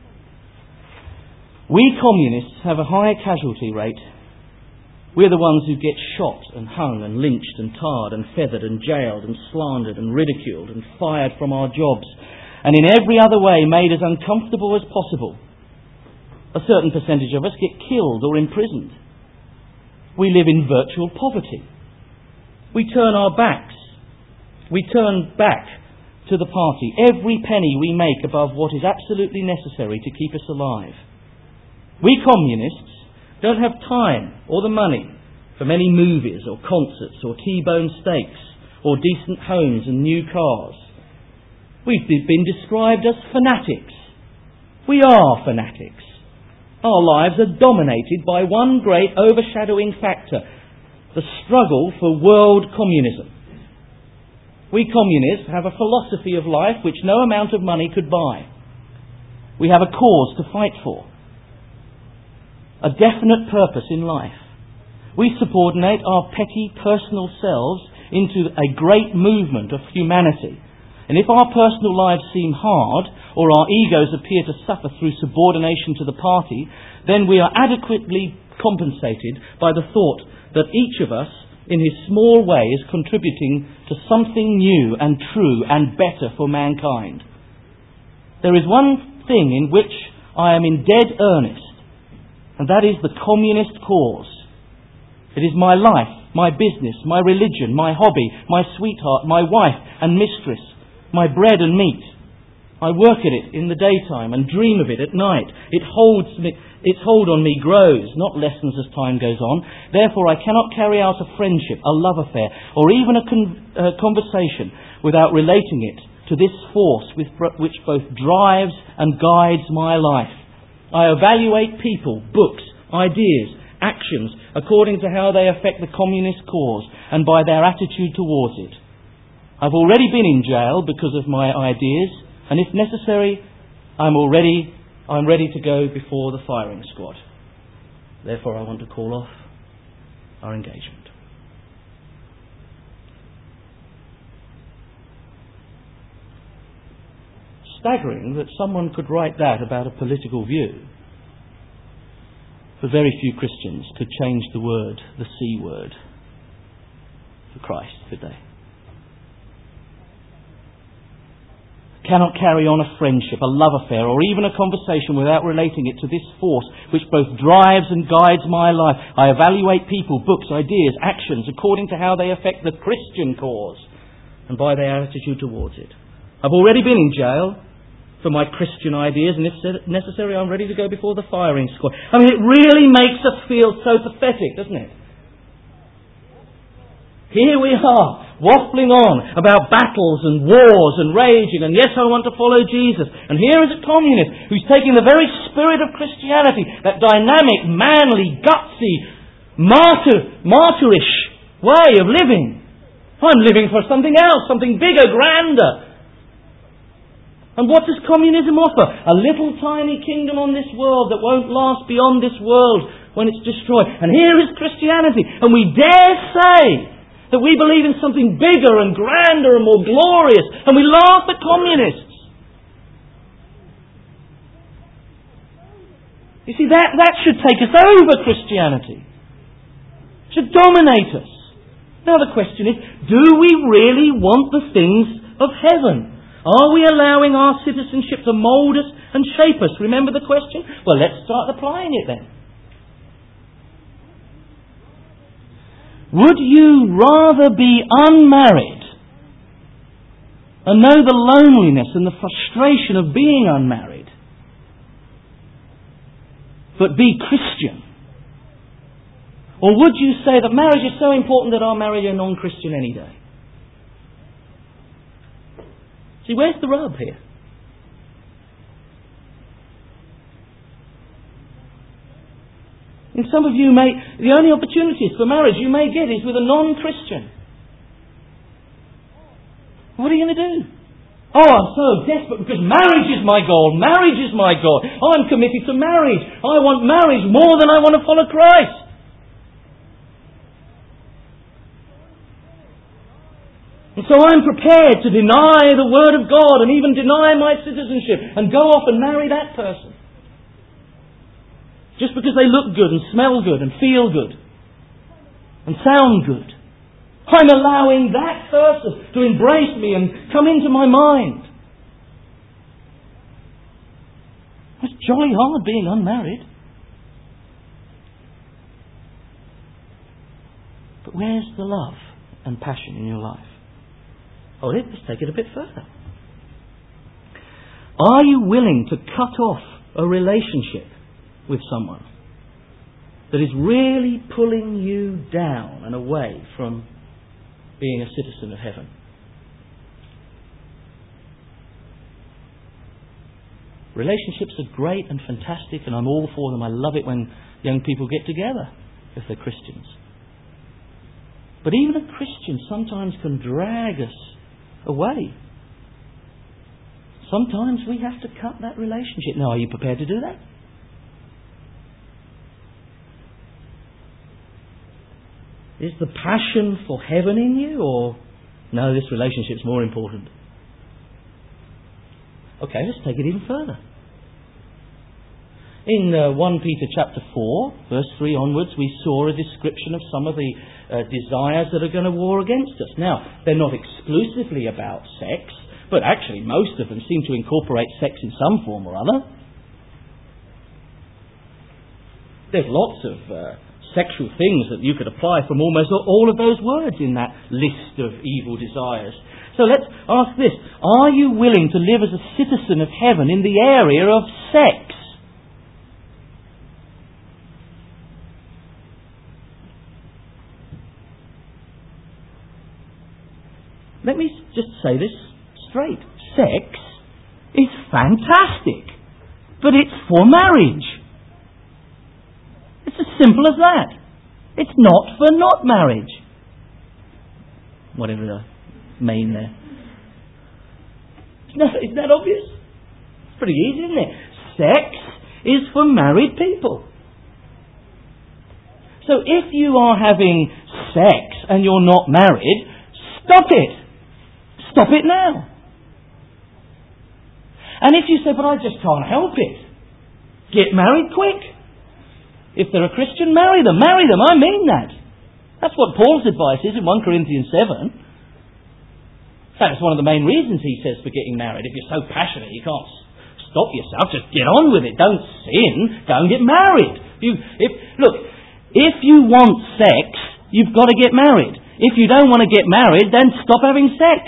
We communists have a high casualty rate. We're the ones who get shot and hung and lynched and tarred and feathered and jailed and slandered and ridiculed and fired from our jobs and in every other way made as uncomfortable as possible. A certain percentage of us get killed or imprisoned. We live in virtual poverty. We turn our backs. We turn back to the party every penny we make above what is absolutely necessary to keep us alive. We communists don't have time or the money for many movies or concerts or T-bone steaks or decent homes and new cars. We've been described as fanatics. We are fanatics. Our lives are dominated by one great overshadowing factor, the struggle for world communism. We communists have a philosophy of life which no amount of money could buy. We have a cause to fight for, a definite purpose in life. We subordinate our petty personal selves into a great movement of humanity. And if our personal lives seem hard, or our egos appear to suffer through subordination to the party, then we are adequately compensated by the thought that each of us, in his small way, is contributing to something new and true and better for mankind. There is one thing in which I am in dead earnest, and that is the communist cause. It is my life, my business, my religion, my hobby, my sweetheart, my wife and mistress, my bread and meat. I work at it in the daytime and dream of it at night. It holds me, its hold on me grows, not lessens as time goes on. Therefore I cannot carry out a friendship, a love affair, or even a con- uh, conversation without relating it to this force with, which both drives and guides my life. I evaluate people, books, ideas, actions according to how they affect the communist cause and by their attitude towards it. I've already been in jail because of my ideas, and if necessary, I'm already I'm ready to go before the firing squad. Therefore, I want to call off our engagement. Staggering that someone could write that about a political view. But very few Christians could change the word, the C word, for Christ, could they? Cannot carry on a friendship, a love affair, or even a conversation without relating it to this force which both drives and guides my life. I evaluate people, books, ideas, actions according to how they affect the Christian cause and by their attitude towards it. I've already been in jail for my Christian ideas, and if necessary, I'm ready to go before the firing squad. I mean, it really makes us feel so pathetic, doesn't it? Here we are, waffling on about battles and wars and raging, and yes, I want to follow Jesus. And here is a communist who's taking the very spirit of Christianity, that dynamic, manly, gutsy, martyr, martyrish way of living. I'm living for something else, something bigger, grander. And what does communism offer? A little tiny kingdom on this world that won't last beyond this world when it's destroyed. And here is Christianity. And we dare say that we believe in something bigger and grander and more glorious. And we laugh at communists. You see, that, that should take us over Christianity. It should dominate us. Now the question is, do we really want the things of heaven? Are we allowing our citizenship to mould us and shape us? Remember the question? Well, let's start applying it then. Would you rather be unmarried and know the loneliness and the frustration of being unmarried, but be Christian? Or would you say that marriage is so important that I'll marry a non-Christian any day? See, where's the rub here? And some of you may, the only opportunities for marriage you may get is with a non-Christian. What are you going to do? Oh, I'm so desperate because marriage is my goal. Marriage is my goal. I'm committed to marriage. I want marriage more than I want to follow Christ. And so I'm prepared to deny the Word of God and even deny my citizenship and go off and marry that person. Just because they look good and smell good and feel good and sound good. I'm allowing that person to embrace me and come into my mind. It's jolly hard being unmarried. But where's the love and passion in your life? Oh, let's take it a bit further. Are you willing to cut off a relationship with someone that is really pulling you down and away from being a citizen of heaven? Relationships are great and fantastic, and I'm all for them. I love it when young people get together if they're Christians. But even a Christian sometimes can drag us away. Sometimes we have to cut that relationship. Now, are you prepared to do that? Is the passion for heaven in you, or no, this relationship's more important? Okay, let's take it even further. In uh, First Peter chapter four, verse three onwards, we saw a description of some of the uh, desires that are going to war against us. Now, they're not exclusively about sex, But actually, most of them seem to incorporate sex in some form or other. There's lots of uh, sexual things that you could apply from almost all of those words in that list of evil desires. So let's ask this. Are you willing to live as a citizen of heaven in the area of sex? Let me just say this straight. Sex is fantastic, but it's for marriage. It's as simple as that. It's not for not marriage. Whatever I mean there. Isn't that, isn't that obvious? It's pretty easy, isn't it? Sex is for married people. So if you are having sex and you're not married, stop it. Stop it now. And if you say, but I just can't help it, get married quick. If they're a Christian, marry them. Marry them, I mean that. That's what Paul's advice is in First Corinthians seven. In fact, it's one of the main reasons he says for getting married. If you're so passionate you can't stop yourself, just get on with it. Don't sin. Go and get married. You, if, look, if you want sex, you've got to get married. If you don't want to get married, then stop having sex.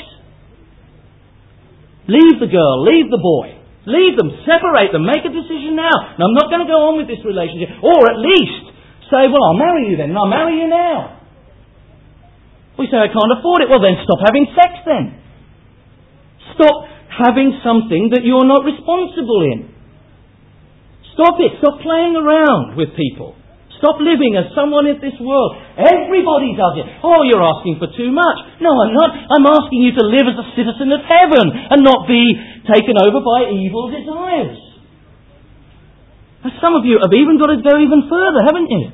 Leave the girl, leave the boy. Leave them, separate them, make a decision now. Now, I'm not going to go on with this relationship. Or at least say, well, I'll marry you then, and I'll marry you now. We say, I can't afford it. Well, then stop having sex then. Stop having something that you're not responsible in. Stop it. Stop playing around with people. Stop living as someone in this world. Everybody does it. Oh, you're asking for too much. No, I'm not. I'm asking you to live as a citizen of heaven and not be taken over by evil desires. And some of you have even got to go even further, haven't you?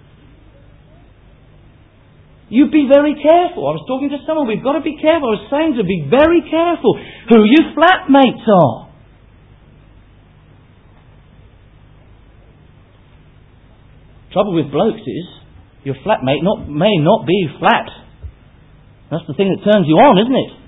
You be very careful. I was talking to someone. We've got to be careful. I was saying to be very careful who your flatmates are. Trouble with blokes is your flatmate not, may not be flat. That's the thing that turns you on, isn't it?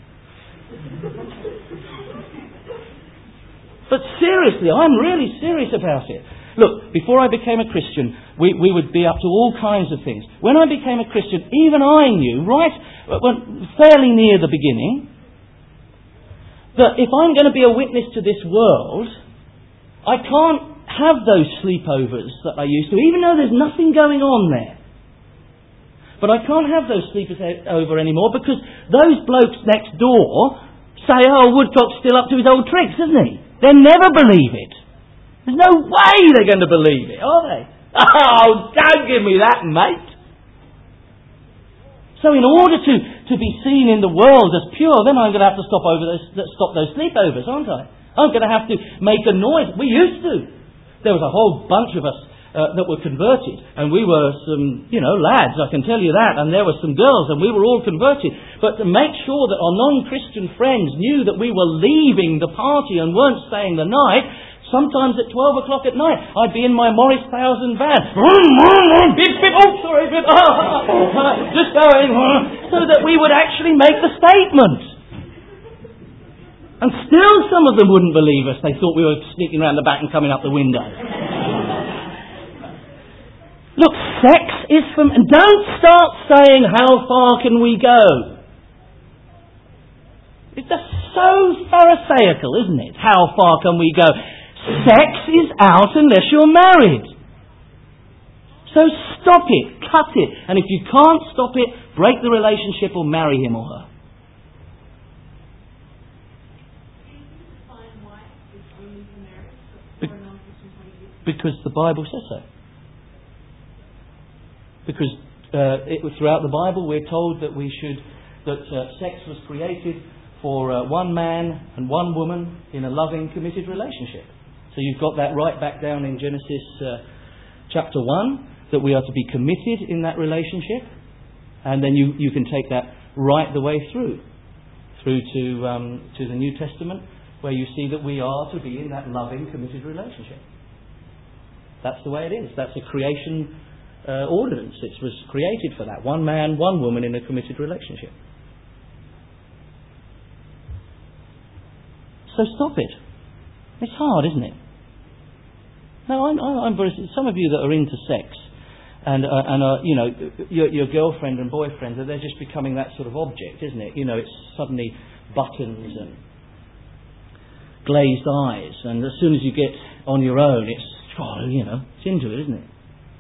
But seriously, I'm really serious about it. Look, before I became a Christian, we, we would be up to all kinds of things. When I became a Christian, even I knew, right, well, fairly near the beginning, that if I'm going to be a witness to this world, I can't have those sleepovers that I used to, even though there's nothing going on there. But I can't have those sleepers over anymore because those blokes next door say, oh, Woodcock's still up to his old tricks, isn't he? They'll never believe it. There's no way they're going to believe it, are they? Oh, don't give me that, mate. So in order to, to be seen in the world as pure, then I'm going to have to stop over those, stop those sleepovers, aren't I? I'm going to have to make a noise. We used to. There was a whole bunch of us uh, that were converted, and we were some, you know, lads, I can tell you that, and there were some girls, and we were all converted. But to make sure that our non-Christian friends knew that we were leaving the party and weren't staying the night, sometimes at twelve o'clock at night, I'd be in my Morris Thousand van, bip, bip, oh, sorry, bip, just going, so that we would actually make the statement. And still some of them wouldn't believe us. They thought we were sneaking around the back and coming up the window. Look, sex is from... And don't start saying, how far can we go? It's just so pharisaical, isn't it? How far can we go? Sex is out unless you're married. So stop it, cut it. And if you can't stop it, break the relationship or marry him or her. Because the Bible says so. Because uh, it was throughout the Bible we're told that we should that uh, sex was created for uh, one man and one woman in a loving, committed relationship. So you've got that right back down in Genesis uh, chapter one, that we are to be committed in that relationship, and then you, you can take that right the way through, through to um, to the New Testament, where you see that we are to be in that loving, committed relationship. That's the way it is. That's a creation uh, ordinance. It was created for that. One man, one woman in a committed relationship. So stop it. It's hard, isn't it? No, I'm, I'm very... Some of you that are into sex and, uh, and uh, you know, your, your girlfriend and boyfriend, they're just becoming that sort of object, isn't it? You know, it's suddenly buttons and glazed eyes, and as soon as you get on your own, it's, oh, you know, it's into it, isn't it?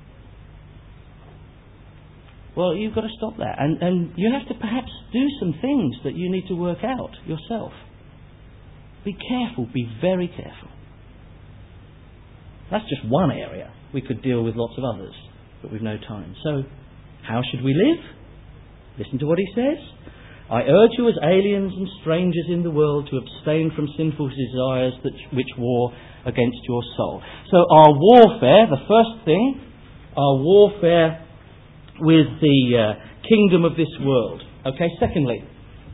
Well, you've got to stop that. And, and you have to perhaps do some things that you need to work out yourself. Be careful, be very careful. That's just one area. We could deal with lots of others, but we've no time. So, how should we live? Listen to what he says. I urge you as aliens and strangers in the world to abstain from sinful desires that, which war against your soul. So our warfare, the first thing, our warfare with the uh, kingdom of this world. Okay, secondly,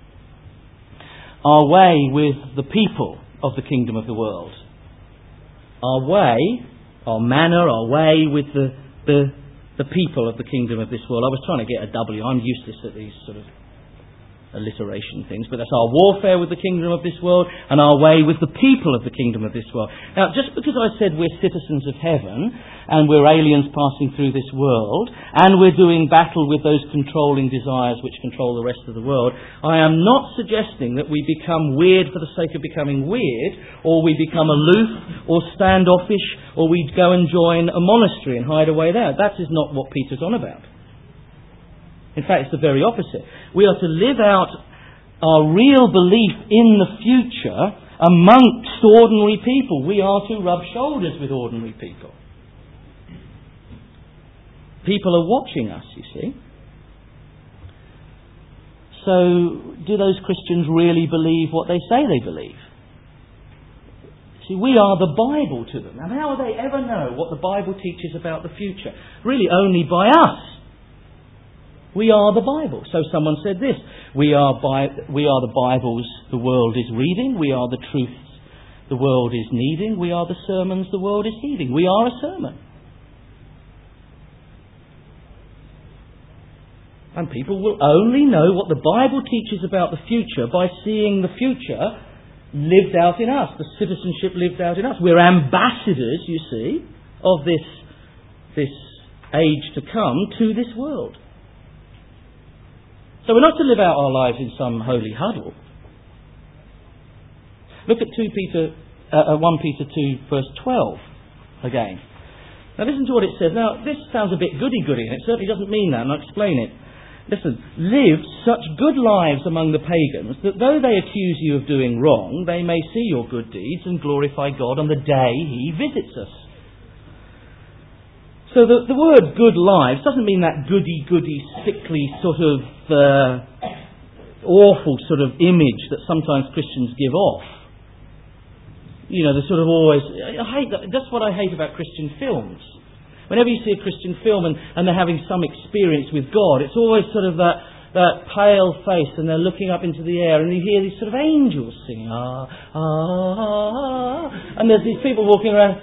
our way with the people of the kingdom of the world. Our way, our manner, our way with the, the, the people of the kingdom of this world. I was trying to get a W. I'm useless at these sort of alliteration things, but that's our warfare with the kingdom of this world and our way with the people of the kingdom of this world. Now, just because I said we're citizens of heaven and we're aliens passing through this world and we're doing battle with those controlling desires which control the rest of the world, I am not suggesting that we become weird for the sake of becoming weird, or we become aloof or standoffish, or we go and join a monastery and hide away there. That is not what Peter's on about. In fact, it's the very opposite. We are to live out our real belief in the future amongst ordinary people. We are to rub shoulders with ordinary people. People are watching us, you see. So, do those Christians really believe what they say they believe? See, we are the Bible to them. And how will they ever know what the Bible teaches about the future? Really only by us. We are the Bible. So someone said this, we are, Bi- we are the Bibles the world is reading, we are the truths the world is needing, we are the sermons the world is heeding. We are a sermon. And people will only know what the Bible teaches about the future by seeing the future lived out in us, the citizenship lived out in us. We're ambassadors, you see, of this, this age to come to this world. So we're not to live out our lives in some holy huddle. Look at two Peter, uh, First Peter two, verse twelve again. Now listen to what it says. Now this sounds a bit goody-goody, and it certainly doesn't mean that, and I'll explain it. Listen, live such good lives among the pagans that though they accuse you of doing wrong, they may see your good deeds and glorify God on the day He visits us. So the, the word good lives doesn't mean that goody-goody, sickly sort of uh, awful sort of image that sometimes Christians give off. You know, they're sort of always... I hate that. That's what I hate about Christian films. Whenever you see a Christian film and, and they're having some experience with God, it's always sort of that, that pale face, and they're looking up into the air and you hear these sort of angels singing, ah, ah, ah, and there's these people walking around...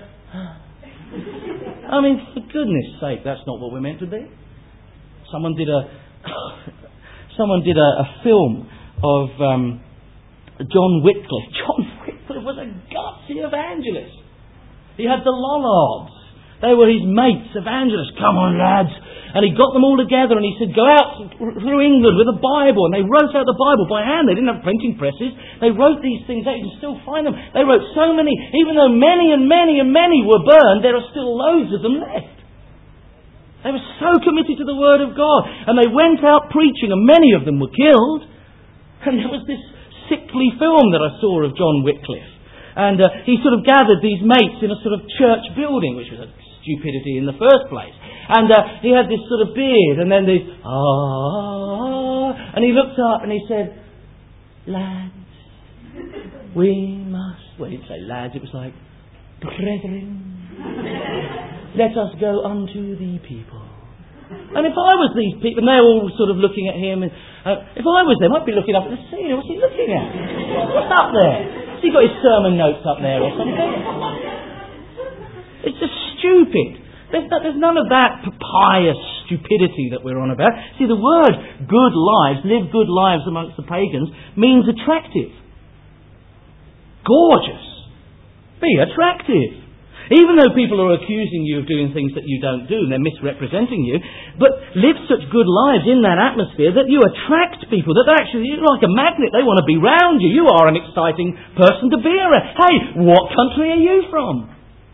I mean, for goodness sake, that's not what we're meant to be. Someone did a someone did a, a film of um, John Wycliffe. John Wycliffe was a gutsy evangelist. He had the Lollards. They were his mates, evangelists. Come on, lads. And he got them all together and he said, go out through England with a Bible. And they wrote out the Bible by hand. They didn't have printing presses. They wrote these things out. You can still find them. They wrote so many. Even though many and many and many were burned, there are still loads of them left. They were so committed to the Word of God. And they went out preaching, and many of them were killed. And there was this sickly film that I saw of John Wycliffe. And uh, he sort of gathered these mates in a sort of church building, which was a stupidity in the first place. And uh, he had this sort of beard, and then this, ah, and he looked up and he said, lads, we must, well, he didn't say lads, it was like, brethren, let us go unto the people. And if I was these people, and they're all sort of looking at him, and uh, if I was them, I'd be looking up at the ceiling. What's he looking at? What's up there? Has he got his sermon notes up there or something? It's just stupid. There's, no, there's none of that pious stupidity that we're on about. See, the word good lives, live good lives amongst the pagans, means attractive. gorgeous. Be attractive. Even though people are accusing you of doing things that you don't do and they're misrepresenting you, but live such good lives in that atmosphere that you attract people, that actually, you're like a magnet, they want to be round you. You are an exciting person to be around. Hey, what country are you from?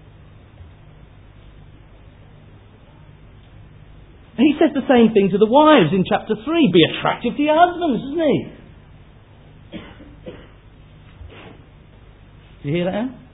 He says the same thing to the wives in chapter three. Be attractive to your husbands, isn't he? Did you hear that, Anne?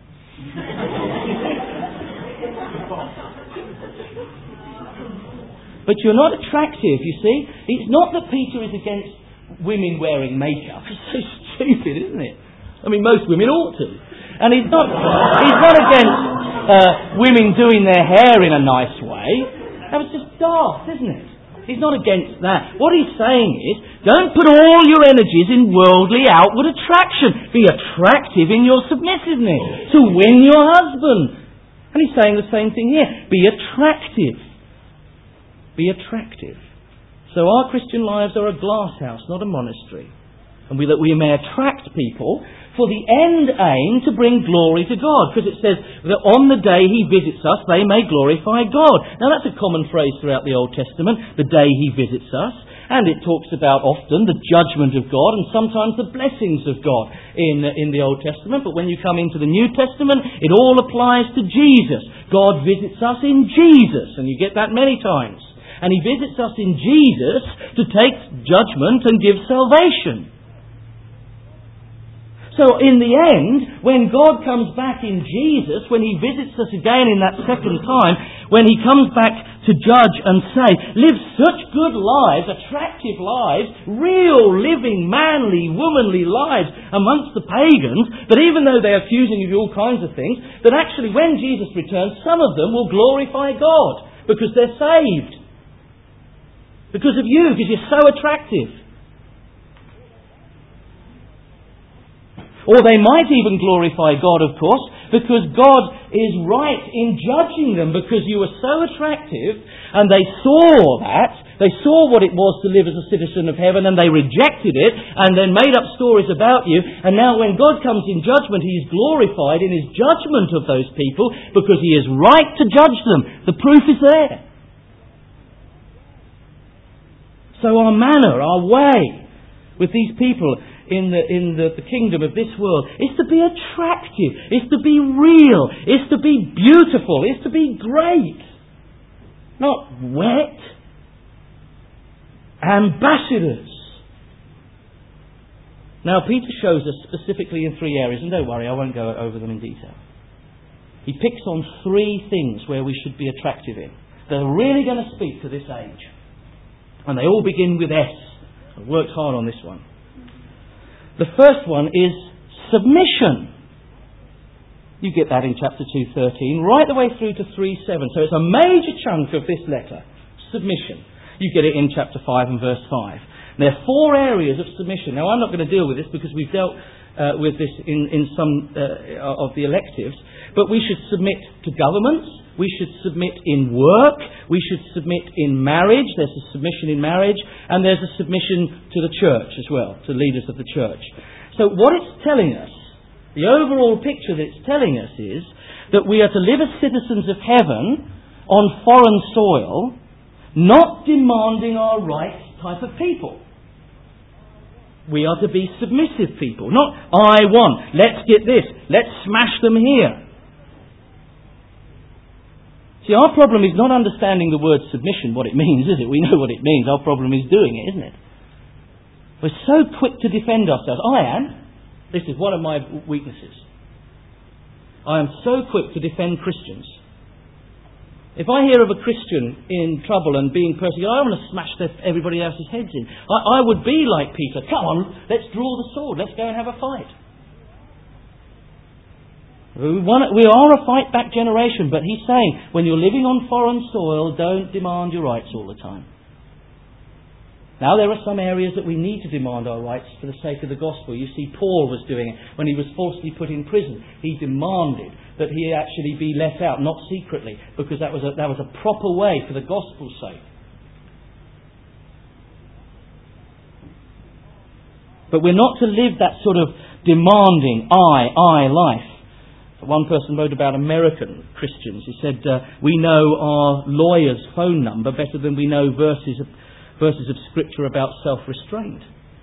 But you're not attractive, you see. It's not that Peter is against women wearing makeup. It's so stupid, isn't it? I mean, most women ought to. And he's not, he's not against uh, women doing their hair in a nice way. That was just daft, isn't it? He's not against that. What he's saying is, don't put all your energies in worldly outward attraction. Be attractive in your submissiveness to win your husband. And he's saying the same thing here. Be attractive. Be attractive. So our Christian lives are a glass house, not a monastery. And we, that we may attract people for the end aim to bring glory to God. Because it says that on the day He visits us, they may glorify God. Now that's a common phrase throughout the Old Testament, the day He visits us. And it talks about often the judgment of God and sometimes the blessings of God in, in the Old Testament. But when you come into the New Testament, it all applies to Jesus. God visits us in Jesus. And you get that many times. And He visits us in Jesus to take judgment and give salvation. So in the end, when God comes back in Jesus, when He visits us again in that second time, when He comes back to judge and say, live such good lives, attractive lives, real, living, manly, womanly lives amongst the pagans, that even though they're accusing you of all kinds of things, that actually when Jesus returns, some of them will glorify God because they're saved. Because of you, because you're so attractive. Or they might even glorify God, of course, because God is right in judging them because you were so attractive and they saw that, they saw what it was to live as a citizen of heaven and they rejected it and then made up stories about you, and now when God comes in judgment, He is glorified in His judgment of those people because He is right to judge them. The proof is there. So our manner, our way with these people in the in the, the kingdom of this world is to be attractive, is to be real, is to be beautiful, is to be great. Not wet. Ambassadors. Now Peter shows us specifically in three areas, and don't worry, I won't go over them in detail. He picks on three things where we should be attractive in. They're really going to speak to this age. And they all begin with S. I've worked hard on this one. The first one is submission. You get that in chapter two thirteen, right the way through to three seven. So it's a major chunk of this letter. Submission. You get it in chapter five and verse five. And there are four areas of submission. Now I'm not going to deal with this because we've dealt uh, with this in, in some uh, of the electives. But we should submit to governments. We should submit in work. We should submit in marriage. There's a submission in marriage. And there's a submission to the church as well, to leaders of the church. So what it's telling us, the overall picture that it's telling us is that we are to live as citizens of heaven on foreign soil, not demanding our rights type of people. We are to be submissive people, not I want, let's get this, let's smash them here. See, our problem is not understanding the word submission, what it means, is it? We know what it means. Our problem is doing it, isn't it? We're so quick to defend ourselves. I am. This is one of my weaknesses. I am so quick to defend Christians. If I hear of a Christian in trouble and being persecuted, I want to smash everybody else's heads in. I, I would be like Peter. Come on, let's draw the sword. Let's go and have a fight. We, want, we are a fight-back generation, but he's saying, when you're living on foreign soil, don't demand your rights all the time. Now, there are some areas that we need to demand our rights for the sake of the gospel. You see, Paul was doing it when he was falsely put in prison. He demanded that he actually be let out, not secretly, because that was a, that was a proper way for the gospel's sake. But we're not to live that sort of demanding I, I life. One person wrote about American Christians. He said, uh, we know our lawyer's phone number better than we know verses of, verses of Scripture about self-restraint.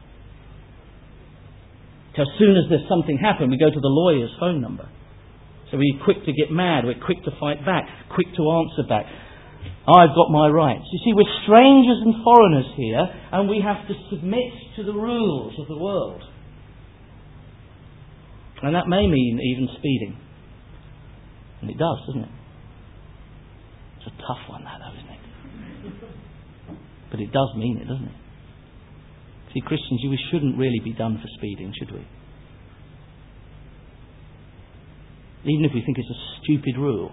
So as soon as there's something happen, we go to the lawyer's phone number. So we're quick to get mad, we're quick to fight back, quick to answer back. I've got my rights. You see, we're strangers and foreigners here, and we have to submit to the rules of the world. And that may mean even speeding. And it does, doesn't it? It's a tough one, that, though, isn't it? But it does mean it, doesn't it? See, Christians, we shouldn't really be done for speeding, should we? Even if we think it's a stupid rule.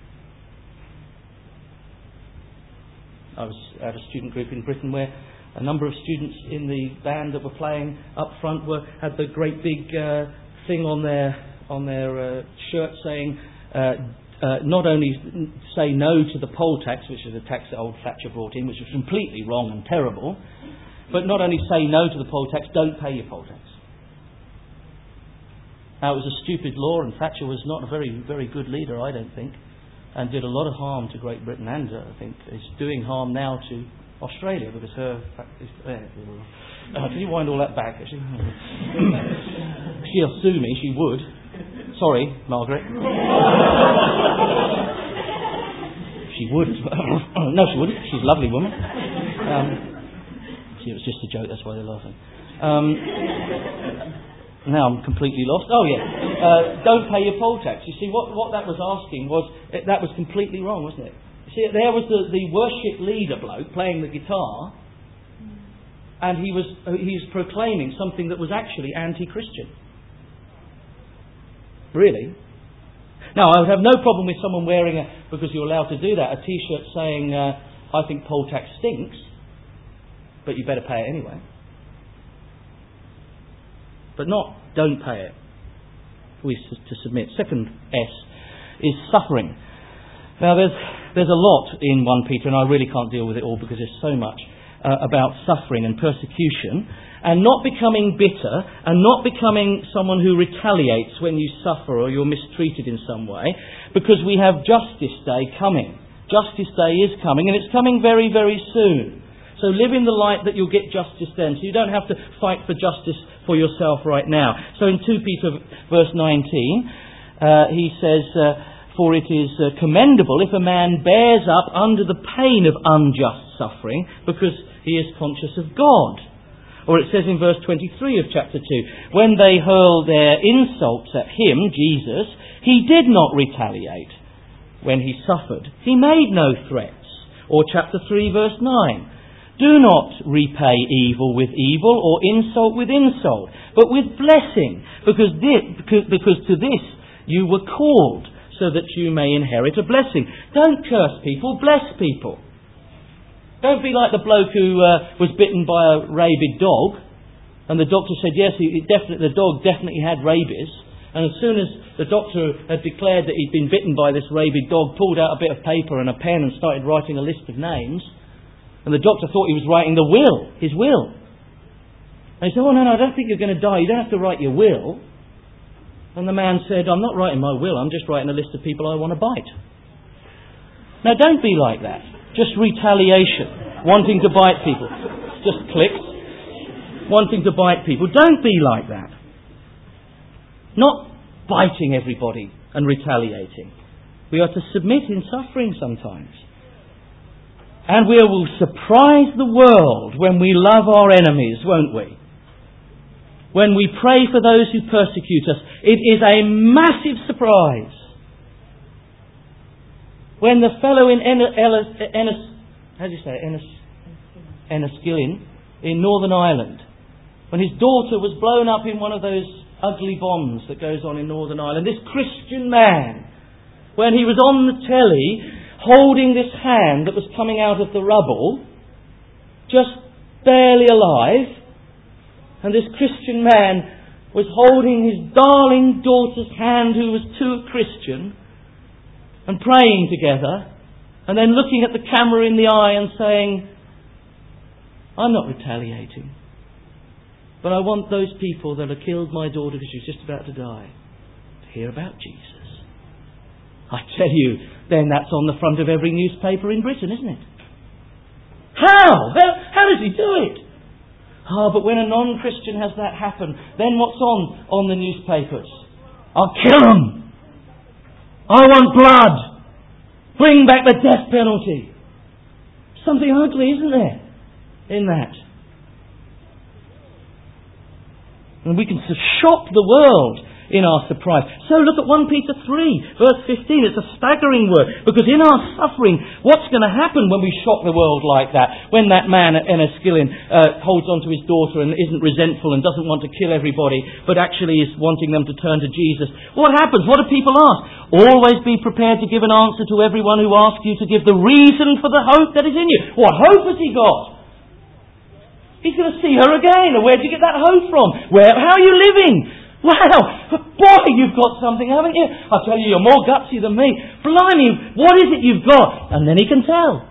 I was at a student group in Britain where a number of students in the band that were playing up front were had the great big uh, thing on their on their uh, shirt saying, uh, uh, not only say no to the poll tax, which is a tax that old Thatcher brought in, which was completely wrong and terrible, but not only say no to the poll tax, don't pay your poll tax. Now, it was a stupid law, and Thatcher was not a very, very good leader, I don't think, and did a lot of harm to Great Britain, and uh, I think is doing harm now to Australia, because her... Uh, can you wind all that back, actually? She'll sue me, she would. Sorry, Margaret. She would. No, she wouldn't. She's a lovely woman. Um, see, it was just a joke, that's why they're laughing. Um, now I'm completely lost. Oh, yeah. Uh, don't pay your poll tax. You see, what, what that was asking was... It, that was completely wrong, wasn't it? You see, there was the, the worship leader bloke playing the guitar, and he was he was proclaiming something that was actually anti-Christian. Really? Now, I would have no problem with someone wearing, a, because you're allowed to do that, a T-shirt saying, uh, I think poll tax stinks, but you better pay it anyway. But not, don't pay it. We to submit. Second S is suffering. Now, there's there's a lot in First Peter, and I really can't deal with it all because there's so much uh, about suffering and persecution, and not becoming bitter, and not becoming someone who retaliates when you suffer or you're mistreated in some way, because we have Justice Day coming. Justice Day is coming, and it's coming very, very soon. So live in the light that you'll get justice then, so you don't have to fight for justice for yourself right now. So in Second Peter verse nineteen, uh, he says, uh, for it is uh, commendable if a man bears up under the pain of unjust suffering, because he is conscious of God. Or it says in verse twenty-three of chapter two, when they hurled their insults at him, Jesus, he did not retaliate. When he suffered, he made no threats. Or chapter three verse nine, do not repay evil with evil or insult with insult, but with blessing, because, this, because, because to this you were called, so that you may inherit a blessing. Don't curse people, bless people. Don't be like the bloke who uh, was bitten by a rabid dog, and the doctor said, yes, he, he definitely, the dog definitely had rabies, and as soon as the doctor had declared that he'd been bitten by this rabid dog, pulled out a bit of paper and a pen and started writing a list of names, and the doctor thought he was writing the will, his will. And he said, oh, no, no, I don't think you're going to die. You don't have to write your will. And the man said, I'm not writing my will. I'm just writing a list of people I want to bite. Now, don't be like that. Just retaliation. Wanting to bite people. Just clicks. Wanting to bite people. Don't be like that. Not biting everybody and retaliating. We are to submit in suffering sometimes. And we will surprise the world when we love our enemies, won't we? When we pray for those who persecute us, it is a massive surprise. When the fellow in Ennis, Ennis, how do you say it? Ennis, Enniskillen in Northern Ireland, when his daughter was blown up in one of those ugly bombs that goes on in Northern Ireland, this Christian man, when he was on the telly, holding this hand that was coming out of the rubble, just barely alive, and this Christian man was holding his darling daughter's hand, who was too Christian, and praying together, and then looking at the camera in the eye and saying, I'm not retaliating. But I want those people that have killed my daughter because she's just about to die to hear about Jesus. I tell you, then that's on the front of every newspaper in Britain, isn't it? How? How, how does he do it? Ah, but when a non-Christian has that happen, then what's on on the newspapers? I'll kill them. I want blood. Bring back the death penalty. Something ugly, isn't there, in that? And we can shock the world in our surprise. So look at First Peter three, verse fifteen. It's a staggering word. Because in our suffering, what's going to happen when we shock the world like that? When that man at Enniskillen uh, holds on to his daughter and isn't resentful and doesn't want to kill everybody, but actually is wanting them to turn to Jesus. What happens? What do people ask? Always be prepared to give an answer to everyone who asks you to give the reason for the hope that is in you. What hope has he got? He's going to see her again. And where did you get that hope from? Where? How are you living? Wow, boy, you've got something, haven't you? I tell you, you're more gutsy than me. Blimey, what is it you've got? And then he can tell.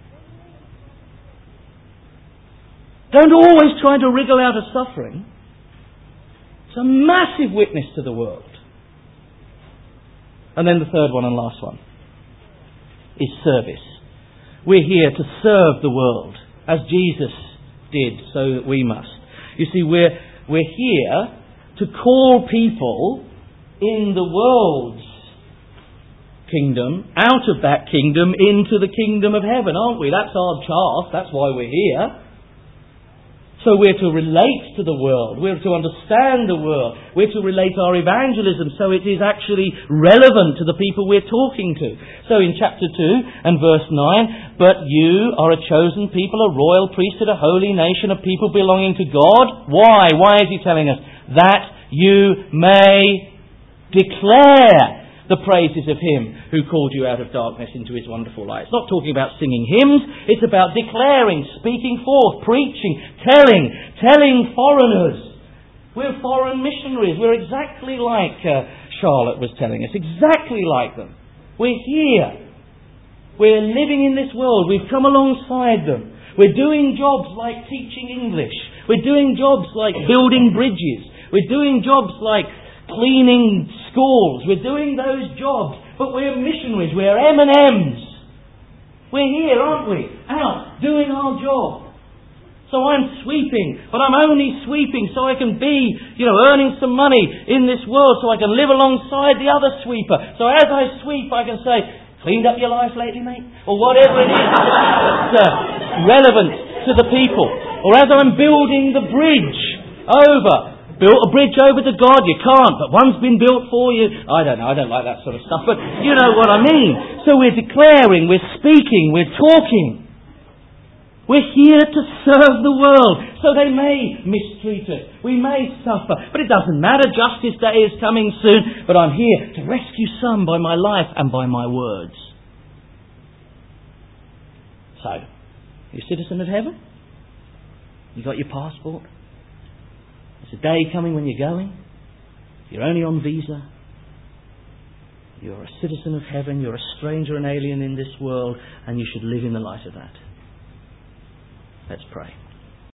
Don't always try to wriggle out of suffering. It's a massive witness to the world. And then the third one and last one is service. We're here to serve the world as Jesus did, so that we must. You see, we're we're here to call people in the world's kingdom out of that kingdom into the kingdom of heaven, aren't we? That's our task. That's why we're here. So we're to relate to the world. We're to understand the world. We're to relate our evangelism so it is actually relevant to the people we're talking to. So in chapter two and verse nine, but you are a chosen people, a royal priesthood, a holy nation, a people belonging to God. Why? Why is he telling us? That you may declare the praises of him who called you out of darkness into his wonderful light. It's not talking about singing hymns. It's about declaring, speaking forth, preaching, telling, telling foreigners. We're foreign missionaries. We're exactly like uh, Charlotte was telling us. Exactly like them. We're here. We're living in this world. We've come alongside them. We're doing jobs like teaching English. We're doing jobs like building bridges. We're doing jobs like cleaning schools. We're doing those jobs, but we're missionaries. We're M and M's. We're here, aren't we? Out, doing our job. So I'm sweeping, but I'm only sweeping so I can be, you know, earning some money in this world so I can live alongside the other sweeper. So as I sweep, I can say, cleaned up your life lately, mate? Or whatever it is that's uh, relevant to the people. Or as I'm building the bridge over, built a bridge over to God, you can't, but one's been built for you. I don't know, I don't like that sort of stuff, but you know what I mean. So we're declaring, we're speaking, we're talking. We're here to serve the world, so they may mistreat us. We may suffer, but it doesn't matter. Justice Day is coming soon, but I'm here to rescue some by my life and by my words. So, you a citizen of heaven? You got your passport? There's a day coming when you're going. You're only on visa. You're a citizen of heaven. You're a stranger and alien in this world, and you should live in the light of that. Let's pray.